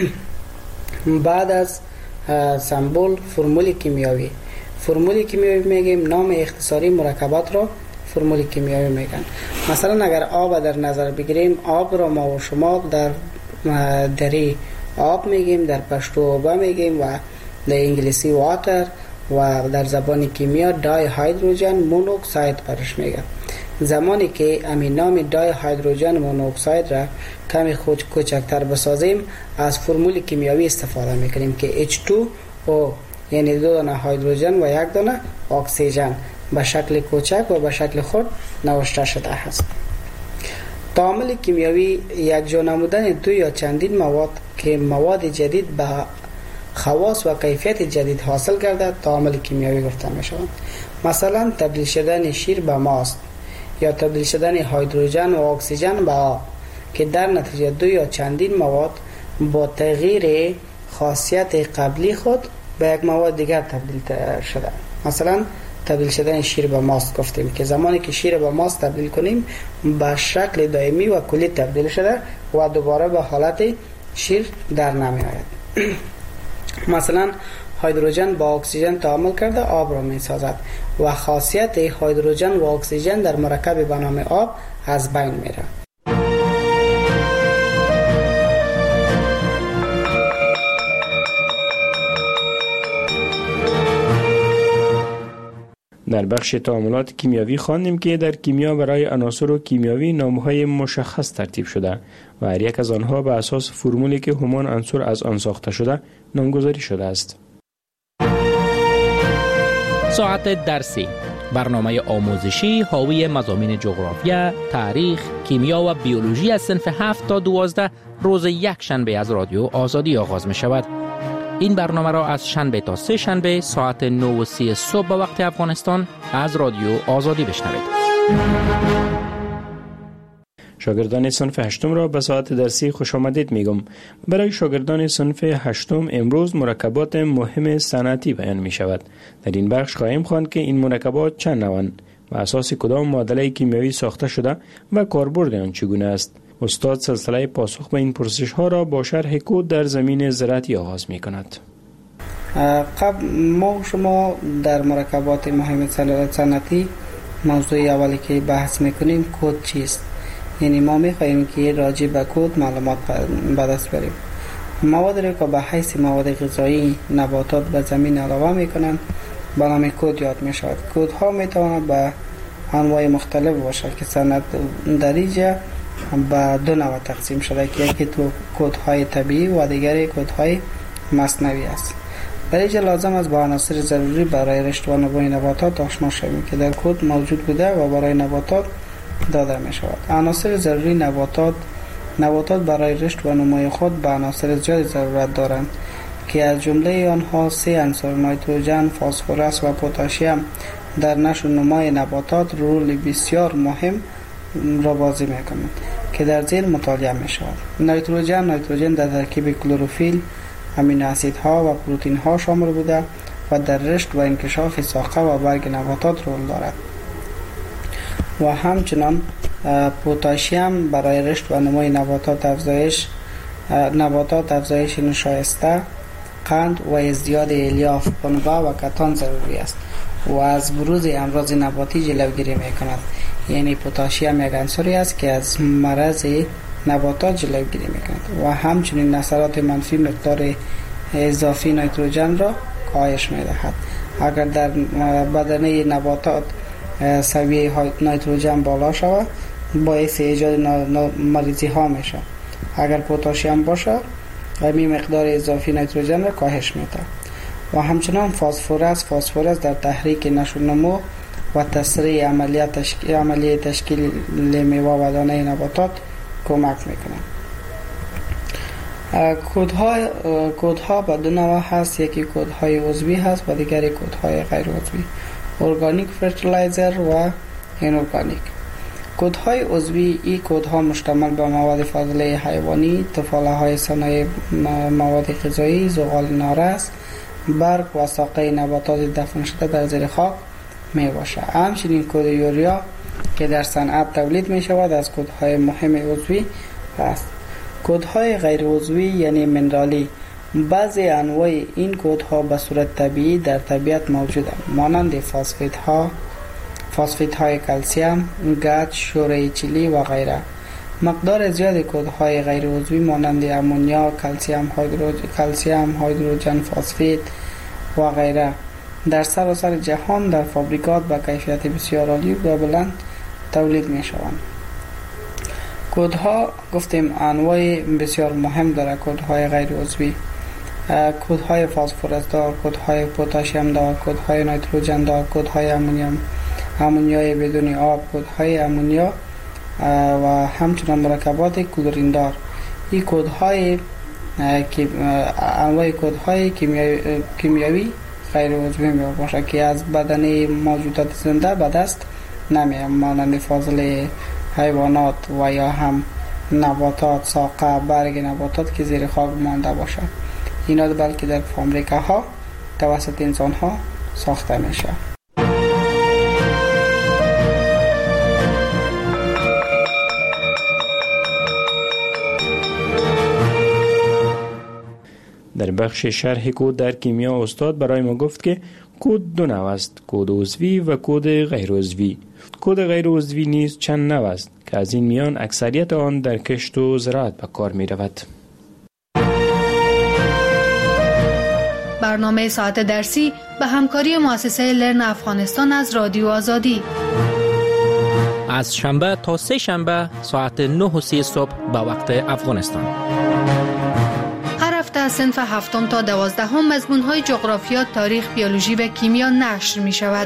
بعد از سمبل فرمول کیمیایی فرمول کیمیایی میگیم، نام اختصاری مرکبات را فرمول کیمیایی میگن. مثلا اگر آب در نظر بگیریم، آب را ما و شما در دری آب میگیم، در پشتو آب میگیم و در انگلیسی واتر و در زبان کیمیا دای هیدروژن مونوکساید برش میگن. زمانی که همین نام دای هیدروژن مونوکساید را کمی خود کوچکتر بسازیم، از فرمول کیمیایی استفاده میکنیم که اچ تو او، یعنی دو دانه هیدروژن و یک دانه اکسیژن به شکل کوچک و به شکل خود نوشته شده است. تعامل کیمیایی یک جا نمودن دو یا چندین مواد که مواد جدید به خواص و کیفیت جدید حاصل کرده تعامل کیمیایی گفته می شود. مثلا تبدیل شدن شیر به ماست یا تبدیل شدن هیدروژن و اکسیژن به آب که در نتیجه دو یا چندین مواد با تغییر خاصیت قبلی خود به یک مواد دیگر تبدیل شده. مثلا تبدیل شدن شیر به ماست گفتیم که زمانی که شیر به ماست تبدیل کنیم به شکل دائمی و کلی تبدیل شده و دوباره به حالت شیر در نمی آید. مثلا هیدروژن با اکسیژن تعامل کرده آب را می سازد و خاصیت هیدروژن و اکسیژن در مرکب به نام آب از بین می رود. در بخش تعاملات کیمیایی خواندیم که در کیمیا برای عناصر و کیمیایی نام‌های مشخص ترتیب شده و هر یک از آنها به اساس فرمولی که همان عنصر از آن ساخته شده نامگذاری شده است. ساعت درسی، برنامه آموزشی حاوی مضامین جغرافیا، تاریخ، کیمیا و بیولوژی از صنف هفت تا دوازده روز یک شنبه از رادیو آزادی آغاز می شود. این برنامه را از شنبه تا سه شنبه ساعت نه و سی صبح به وقت افغانستان از رادیو آزادی بشنوید. شاگردان صنف هشتم را به ساعت درسی خوش آمدید میگم. برای شاگردان صنف هشتم امروز مرکبات مهم صنعتی بیان می شود. در این بخش خواهیم خواند که این مرکبات چند نوعند و اساس کدام معادله کیمیایی ساخته شده و کاربرد آن چگونه است. استاد سلسله پاسخ به این پرسش ها را با شرح کد در زمین زراعتی آغاز می کند. قبل ما شما در مرکبات مهم صنعتی موضوع اولی که بحث میکنیم کد چیست؟ یعنی ما میخواهیم که راجع به کد معلومات به دست بریم. مواد را که به حیث مواد غذایی نباتات به زمین علاوه میکنند به نام کد یاد میشود. کد ها میتواند به انواع مختلف باشد که صنعت در اینجا به دو نوع تقسیم شده که یکی تو کدهای طبیعی و دیگری کدهای مصنوعی است. برای اینجا لازم است با عناصر ضروری برای رشد و نمو نباتات آشنا شویم که در کد موجود بوده و برای نباتات داده می شود. عناصر ضروری نباتات نباتات برای رشد و نمو خود به عناصر زیاد ضرورت دارند که از جمله آنها سه عنصر نیتروژن، فسفرس و پتاسیم در نشو و نمای نباتات رول بسیار مهم را بازی میکنند که در زیر مطالعه می شود. نیتروژن نیتروژن در ترکیب کلروفیل، امینو اسیدها و پروتئین ها شامل بوده و در رشد و انکشاف ساقه و برگ نباتات رول دارد و همچنان پتاسیم برای رشد و نمو نباتات افزایش نباتات افزایش نشایسته، قند و ازدیاد الیاف، پنبه و کتان ضروری است و از بروز امراض نباتی جلوگیری میکند. یعنی پتاسیم یک عنصری است که از مرض نباتات جلوگیری میکند و همچنین اثرات منفی مقدار اضافی نیتروژن را کاهش میدهد. اگر در بدنه نباتات سویه نیتروژن بالا شود باعث ایجاد مریضی ها میشه. اگر پتاسیم باشه این مقدار اضافی نیتروژن را کاهش میده و همچنان فسفرس فسفرس در تحریک نشو و نمو و تسریع عملیات تشکیل عملیه تشکیل میوه و دانه نباتات کمک میکنه. کودها کودها به دو نوع هست، یکی کودهای عضوی هست و دیگری کودهای غیر عضوی، ارگانیک فرتیلایزر و اینورگانیک. کودهای عضوی این کودها مشتمل به مواد فاضله حیوانی، تفاله های صنایع مواد غذایی، زغال نارس، برگ و ساقه نباتات دفن شده در زیر خاک می باشد. همچنین کود یوریا که در صنعت تولید می شود از کودهای مهم عضوی است. کودهای غیر عضوی یعنی منرالی، بعضی انواع این کودها به صورت طبیعی در طبیعت موجودند، مانند فاسفیت ها، فاسفیت های کلسیم، گچ، شوره چیلی و غیره. مقدار زیاد کودهای غیر عضوی مانند امونیا، کلسیم هیدروژن، کلسیم هیدروژن فاسفید و غیره در سراسر جهان در فابریکات با کیفیت بسیار عالی و بلند تولید می شوند. کودها گفتیم انواع بسیار مهم داره. کودهای غیر عضوی، کودهای فسفرس دار، کودهای پتاسیم دار، کودهای نیتروژن دار، کودهای امونیوم امونیای بدون آب، کودهای امونیا و همچنین مرکبات کلورین دار. این کودهای که انواع کودهای کیمیایی کیمیایی غیر عضوی می باشد که از بدن موجودات زنده به دست نمیاد، مانند فاضله حیوانات و یا هم نباتات، ساقه، برگ نباتات که زیر خاک مانده باشد. اینا بلکه در فابریکاها توسط انسان ها ساخته میشه. در بخش شرح کود در کیمیا استاد برای ما گفت که کود دو نوع است، کود عضوی و کود غیر عضوی. کود غیر عضوی نیز چند نوع است که از این میان اکثریت آن در کشت و زراعت به کار می رود. برنامه ساعت درسی به همکاری مؤسسه لرن افغانستان از رادیو آزادی از شنبه تا سه شنبه ساعت نه و سی صبح به وقت افغانستان. هر هفته از صنف هفتم تا دوازدهم مضمون‌های جغرافیا، تاریخ، بیولوژی و کیمیا نشر می شود.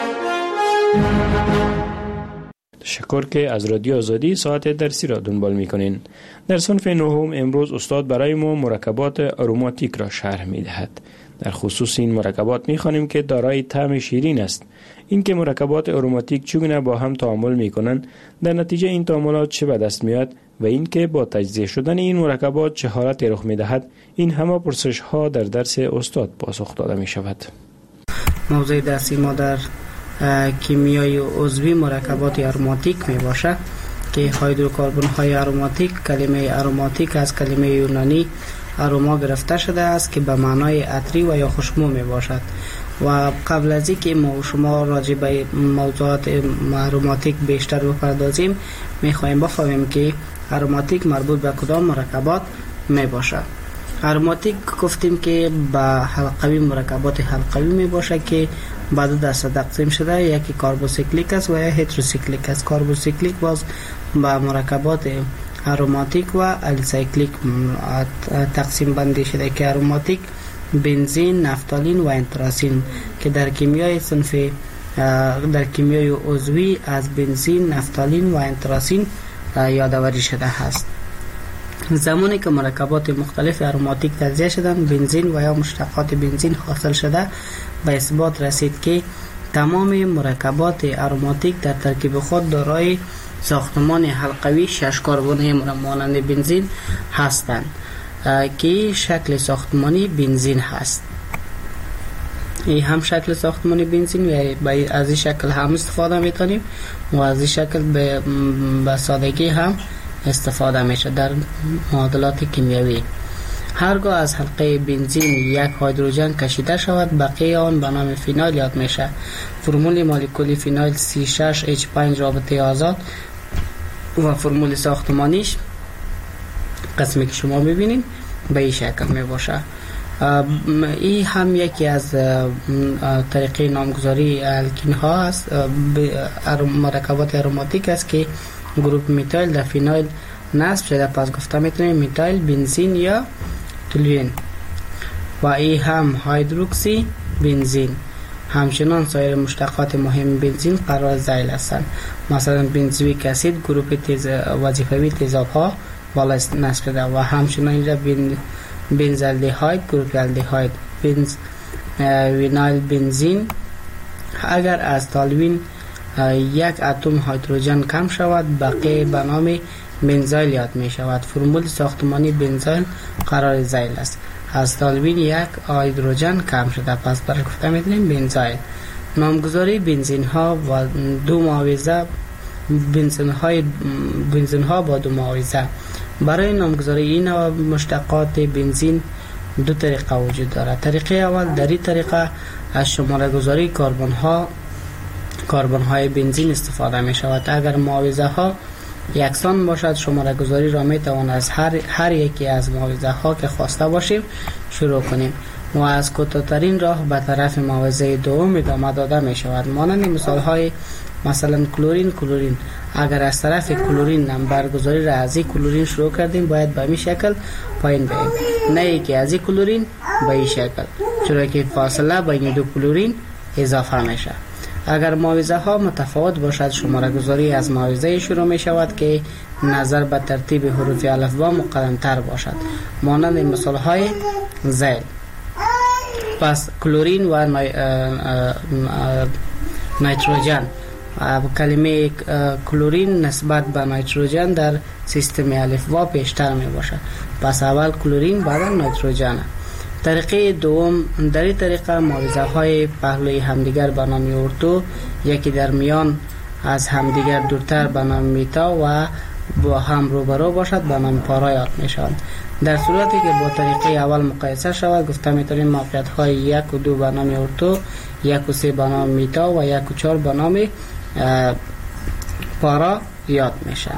تشکر که از رادیو آزادی ساعت درسی را دنبال می کنین. در صنف نهم امروز استاد برای ما مرکبات آروماتیک را شرح می دهد. در خصوص این مرکبات می خوانیم که دارای طعم شیرین است. این که مرکبات آروماتیک چگونه با هم تعامل می کنند، در نتیجه این تعاملات چه به دست میاد و این که با تجزیه شدن این مرکبات چه حالتی رخ می دهد، این همه پرسش ها در درس استاد پاسخ داده می شود. موضوع درسی ما در کیمیای عضوی مرکبات آروماتیک می باشد که هیدروکربن های آروماتیک، کلمه آروماتیک از کلمه یونانی آروما گرفته شده است که به معنای عطری و یا خوشبو می باشد. و قبل از اینکه ما و شما راجع به موضوعات آروماتیک بیشتر بپردازیم، می خواهیم بفهمیم که آروماتیک مربوط به کدام مرکبات می باشد. آروماتیک گفتیم که به حلقوی مرکبات حلقوی می باشد که به دو دسته تقسیم شده، یکی کاربوسیکلیک است و یا هتروسیکلیک است. کاربوسیکلیک باز به مرکبات آروماتیک و الیسایکلیک تقسیم بندی شده که آروماتیک بنزین، نفتالین و انتراسین که در کیمیای صنف در کیمیای عضوی از بنزین، نفتالین و انتراسین یادآوری شده است. زمانی که مرکبات مختلف آروماتیک تجزیه شدند، بنزین و یا مشتقات بنزین حاصل شده، به اثبات رسید که تمام مرکبات آروماتیک در ترکیب خود دارای ساختمان حلقوی شش کاربن مانند بنزین هستند که شکل ساختمانی بنزین هست. این هم شکل ساختمانی بنزین و از این شکل هم استفاده میکنیم و از این شکل به, به سادگی هم استفاده میشه در معادلات کیمیایی. هرگاه از حلقه بنزین یک هیدروژن کشیده شود بقیه آن به نام فینال یاد میشه. فرمول مولکولی فینال سی شش اچ پنج رابطه آزاد و فرمول ساختمانیش قسمی که شما میبینید به این شکل میباشه. این هم یکی از طریقه نامگذاری الکین ها است، مرکبات اروماتیک است که گروپ میتایل در فینایل نصب شده، پس گفته میتونیم میتایل بنزین یا تولوین. و این هم هیدروکسی بنزین. همچنان سایر مشتقات مهم بنزین قرار ذیل هستند، مثلا بنزویک اسید گروپ تیز وظیفوی تیزاب ها بالا نصب شده و همچنان اینجا بن بنزالدهاید گروپ الدهاید. بنز وینایل بنزین. اگر از تالوین یک اتم هیدروژن کم شود بقیه به نام بنزایل یاد می شود. فرمول ساختمانی بنزایل قرار ذیل است. از تالوین یک هیدروژن کم شده، پس برای گفته می‌دونیم بنزایل. نامگذاری بنزین ها و دو معاوضه بنزین های بنزین ها با دو معاوضه. برای نامگذاری این مشتقات بنزین دو طریقه وجود دارد. طریقه اول، در این طریقه از شماره گذاری کربن ها کربن های بنزین استفاده می شود. اگر معاوضه ها یکسان باشد شماره گذاری را می توان از هر هر یکی از معاوضه ها که خواسته باشیم شروع کنیم و از کوتاه‌ترین راه به طرف معاوضه دوم ادامه داده می شود. مانند مثال های مثلا کلورین کلورین. اگر از طرف کلورین نمبر گذاری را از این کلورین شروع کردیم باید به این شکل پایین بریم، نه ای که از این کلورین به این شکل، چرا که فاصله بین دو کلورین اضافه میشه. اگر معاوضه ها متفاوت باشد شماره گذاری از معاوضه شروع می شود که نظر به ترتیب حروف الفبا مقدم تر باشد، مانند مثال های ذیل. پس کلورین و نای... نیتروژن. کلمه کلورین نسبت به نیتروژن در سیستم الفبا پیشتر می باشد، پس اول کلورین بعد نیتروژن. طریقه دوم، در این طریقه معاوضه های پهلوی همدیگر به نام ارتو، یکی در میان از همدیگر دورتر به نام میتا و با هم روبرو باشد به نام پارا یاد می شود. در صورتی که با طریقه اول مقایسه شود گفته میتونیم موقعیت های یک و دو به نام ارتو، یک و سه به نام میتا و یک و چهار به نام پارا یاد میشن.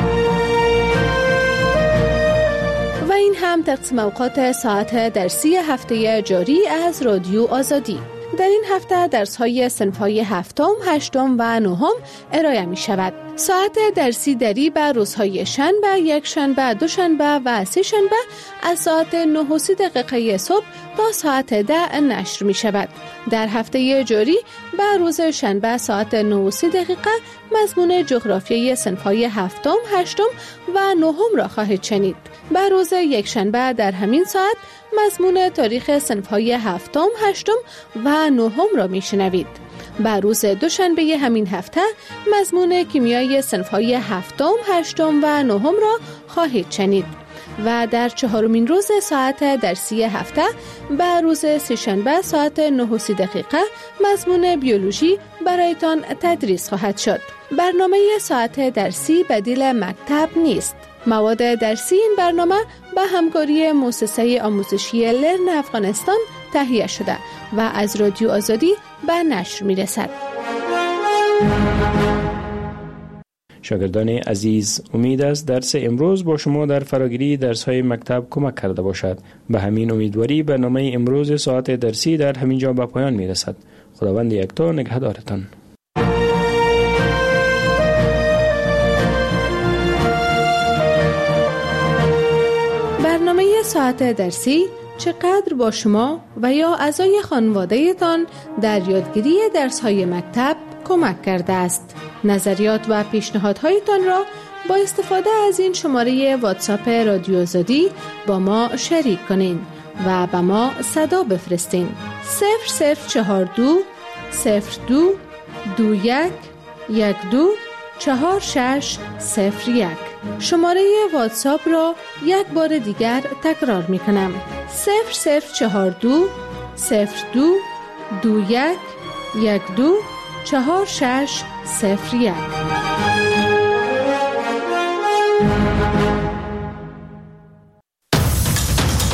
و این هم تقسیم اوقات ساعت درسی هفته جاری از رادیو آزادی. در این هفته درس های صنف های هفتم، هشتم و نهم ارائه می شود. ساعت درسی دری به روزهای شنبه، یک شنبه، دو شنبه و سه شنبه از ساعت نه و سی دقیقه صبح تا ساعت ده نشر می شود. در هفته جاری به روز شنبه ساعت نه و سی دقیقه مضمون جغرافیای صنف های هفتم، هشتم و نهم را خواهید شنید. به روز یک شنبه در همین ساعت مضمون تاریخ صنف های هفتم، هشتم و نهم را می شنوید. به روز دوشنبه همین هفته مضمون کیمیای صنف های هفتم، هشتم و نهم را خواهید شنید. و در چهارمین روز ساعت درسی هفته به روز سه‌شنبه ساعت نه و سی دقیقه مضمون بیولوژی برایتان تدریس خواهد شد. برنامه ساعت درسی بدیل مکتب نیست. مواد درسی این برنامه به همکاری مؤسسه آموزشی لرن افغانستان تهیه شده و از رادیو آزادی به نشر می رسد. شاگردان عزیز، امید است درس امروز با شما در فراگیری درس‌های مکتب کمک کرده باشد. به همین امیدواری برنامه امروز ساعت درسی در همین جا به پایان می رسد. خداوند یکتا نگهدارتان. برنامه ساعت درسی چقدر با شما و یا اعضای خانواده تان در یادگیری درس‌های مکتب کمک کرده است. نظریات و پیشنهادهایتان را با استفاده از این شماره واتساپ رادیو آزادی با ما شریک کنین و به ما صدا بفرستین. صفر صفر چهار دو صفر دو دو یک یک دو چهار شش صفر یک. شماره واتساپ را یک بار دیگر تکرار می کنم: صفر صفر چهار دو صفر دو دو یک یک دو چهار شش صفر یک.